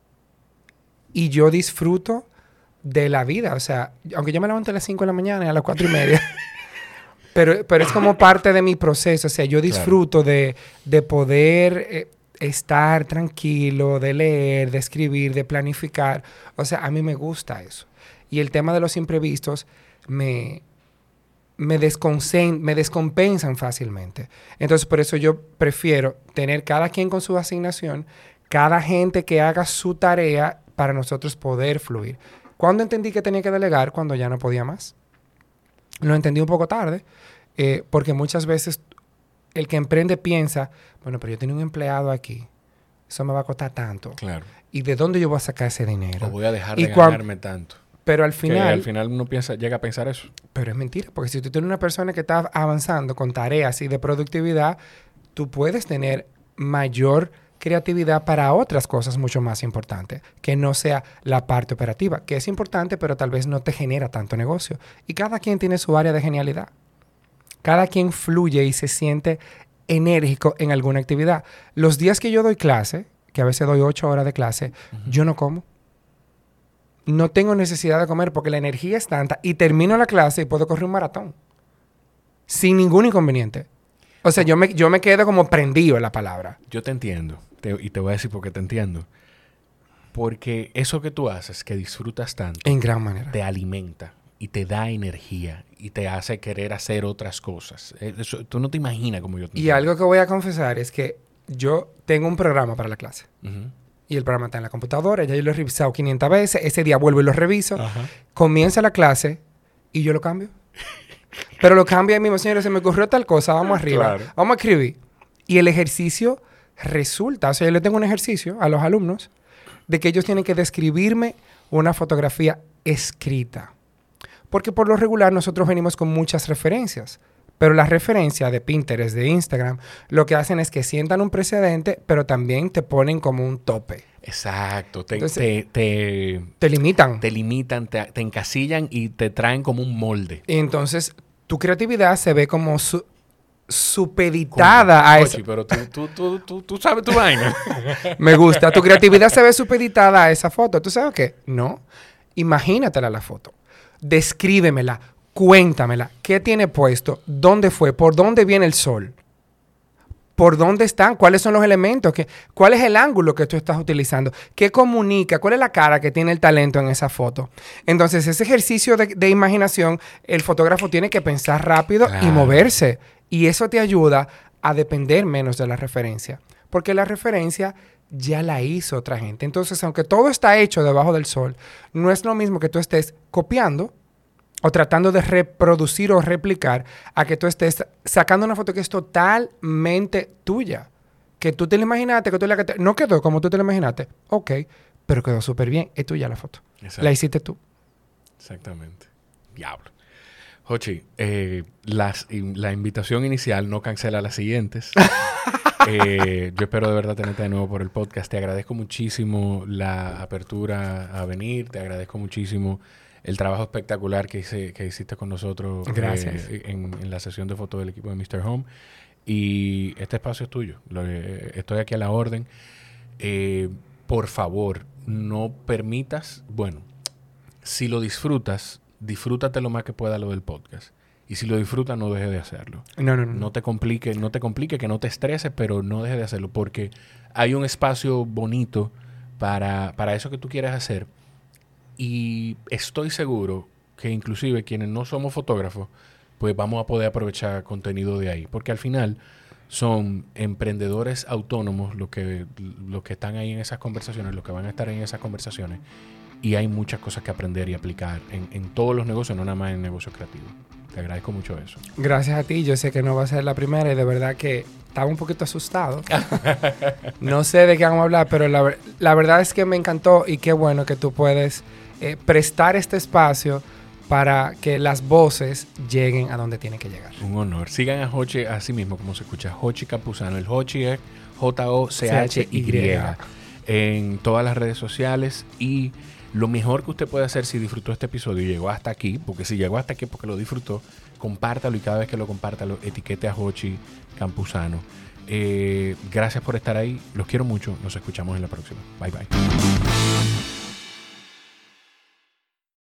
Y yo disfruto de la vida. O sea, aunque yo me levanto a las cinco de la mañana y a las cuatro y media, pero, pero es como parte de mi proceso. O sea, yo disfruto claro. de, de poder eh, estar tranquilo, de leer, de escribir, de planificar. O sea, a mí me gusta eso. Y el tema de los imprevistos me, me, desconsen, me descompensan fácilmente. Entonces, por eso yo prefiero tener cada quien con su asignación, cada gente que haga su tarea para nosotros poder fluir. ¿Cuándo entendí que tenía que delegar? Cuando ya no podía más. Lo entendí un poco tarde, eh, porque muchas veces el que emprende piensa, bueno, pero yo tengo un empleado aquí, eso me va a costar tanto. Claro. ¿Y de dónde yo voy a sacar ese dinero? O voy a dejar de y cuan... ganarme tanto. Pero al final... Que al final uno piensa, llega a pensar eso. Pero es mentira, porque si tú tienes una persona que está avanzando con tareas y de productividad, tú puedes tener mayor creatividad para otras cosas mucho más importantes, que no sea la parte operativa, que es importante, pero tal vez no te genera tanto negocio. Y cada quien tiene su área de genialidad. Cada quien fluye y se siente enérgico en alguna actividad. Los días que yo doy clase, que a veces doy ocho horas de clase, uh-huh. yo no como. No tengo necesidad de comer porque la energía es tanta y termino la clase y puedo correr un maratón. Sin ningún inconveniente. O sea, yo me, yo me quedo como prendido en la palabra. Yo te entiendo. Te, y te voy a decir por qué te entiendo. Porque eso que tú haces, que disfrutas tanto, en gran manera, te alimenta y te da energía y te hace querer hacer otras cosas. Eso, tú no te imaginas cómo yo te Y entiendo. Algo que voy a confesar es que yo tengo un programa para la clase. Uh-huh. Y el programa está en la computadora. Ya yo lo he revisado quinientas veces. Ese día vuelvo y lo reviso. Uh-huh. Comienza la clase y yo lo cambio. Pero lo cambio ahí mismo. Señores, se me ocurrió tal cosa. Vamos arriba. Claro. Vamos a escribir. Y el ejercicio resulta. O sea, yo le tengo un ejercicio a los alumnos de que ellos tienen que describirme una fotografía escrita. Porque por lo regular nosotros venimos con muchas referencias. Pero las referencias de Pinterest, de Instagram, lo que hacen es que sientan un precedente, pero también te ponen como un tope. Exacto. Te, Entonces, te, te, te limitan. Te limitan, te, te encasillan y te traen como un molde. Y entonces, tu creatividad se ve como su, supeditada Coño, a eso. Pero tú, tú, tú, tú, tú sabes tu vaina. Me gusta. Tu creatividad se ve supeditada a esa foto. ¿Tú sabes qué? No. Imagínatela la foto. Descríbemela. Cuéntamela. ¿Qué tiene puesto? ¿Dónde fue? ¿Por dónde viene el sol? ¿Por dónde están? ¿Cuáles son los elementos? ¿Qué, ¿Cuál es el ángulo que tú estás utilizando? ¿Qué comunica? ¿Cuál es la cara que tiene el talento en esa foto? Entonces, ese ejercicio de, de imaginación, el fotógrafo tiene que pensar rápido claro. y moverse. Y eso te ayuda a depender menos de la referencia. porque la referencia ya la hizo otra gente. Entonces, aunque todo está hecho debajo del sol, no es lo mismo que tú estés copiando o tratando de reproducir o replicar a que tú estés sacando una foto que es totalmente tuya. Que tú te la imaginaste, que tú la... No quedó como tú te la imaginaste. Ok, pero quedó súper bien. Es tuya la foto. Exacto. La hiciste tú. Exactamente. Diablo. Jochi, eh, las, la invitación inicial no cancela las siguientes. eh, yo espero de verdad tenerte de nuevo por el podcast. Te agradezco muchísimo la apertura a venir. Te agradezco muchísimo el trabajo espectacular que, hice, que hiciste con nosotros. Gracias. Eh, en, en la sesión de fotos del equipo de mister Home. Y este espacio es tuyo. Lo, eh, estoy aquí a la orden. Eh, por favor, no permitas... Bueno, si lo disfrutas... disfrútate lo más que pueda lo del podcast. Y si lo disfrutas, no dejes de hacerlo. No, no, no. No te complique, no te complique, que no te estreses, pero no dejes de hacerlo. Porque hay un espacio bonito para, para eso que tú quieres hacer. Y estoy seguro que inclusive quienes no somos fotógrafos, pues vamos a poder aprovechar contenido de ahí. Porque al final son emprendedores autónomos los que, los que están ahí en esas conversaciones, los que van a estar en esas conversaciones. Y hay muchas cosas que aprender y aplicar en, en todos los negocios, no nada más en negocios creativos. Te agradezco mucho eso. Gracias a ti. Yo sé que no va a ser la primera y de verdad que estaba un poquito asustado. No sé de qué vamos a hablar, pero la, la verdad es que me encantó y qué bueno que tú puedes eh, prestar este espacio para que las voces lleguen a donde tienen que llegar. Un honor. Sigan a Jochi así mismo como se escucha. Jochi Campuzano. El Jochi es J O C H Y en todas las redes sociales. Y lo mejor que usted puede hacer si disfrutó este episodio y llegó hasta aquí, porque si llegó hasta aquí porque lo disfrutó, compártalo y cada vez que lo comparta, lo etiquete a Jochi Campuzano. Eh, gracias por estar ahí. Los quiero mucho. Nos escuchamos en la próxima. Bye, bye.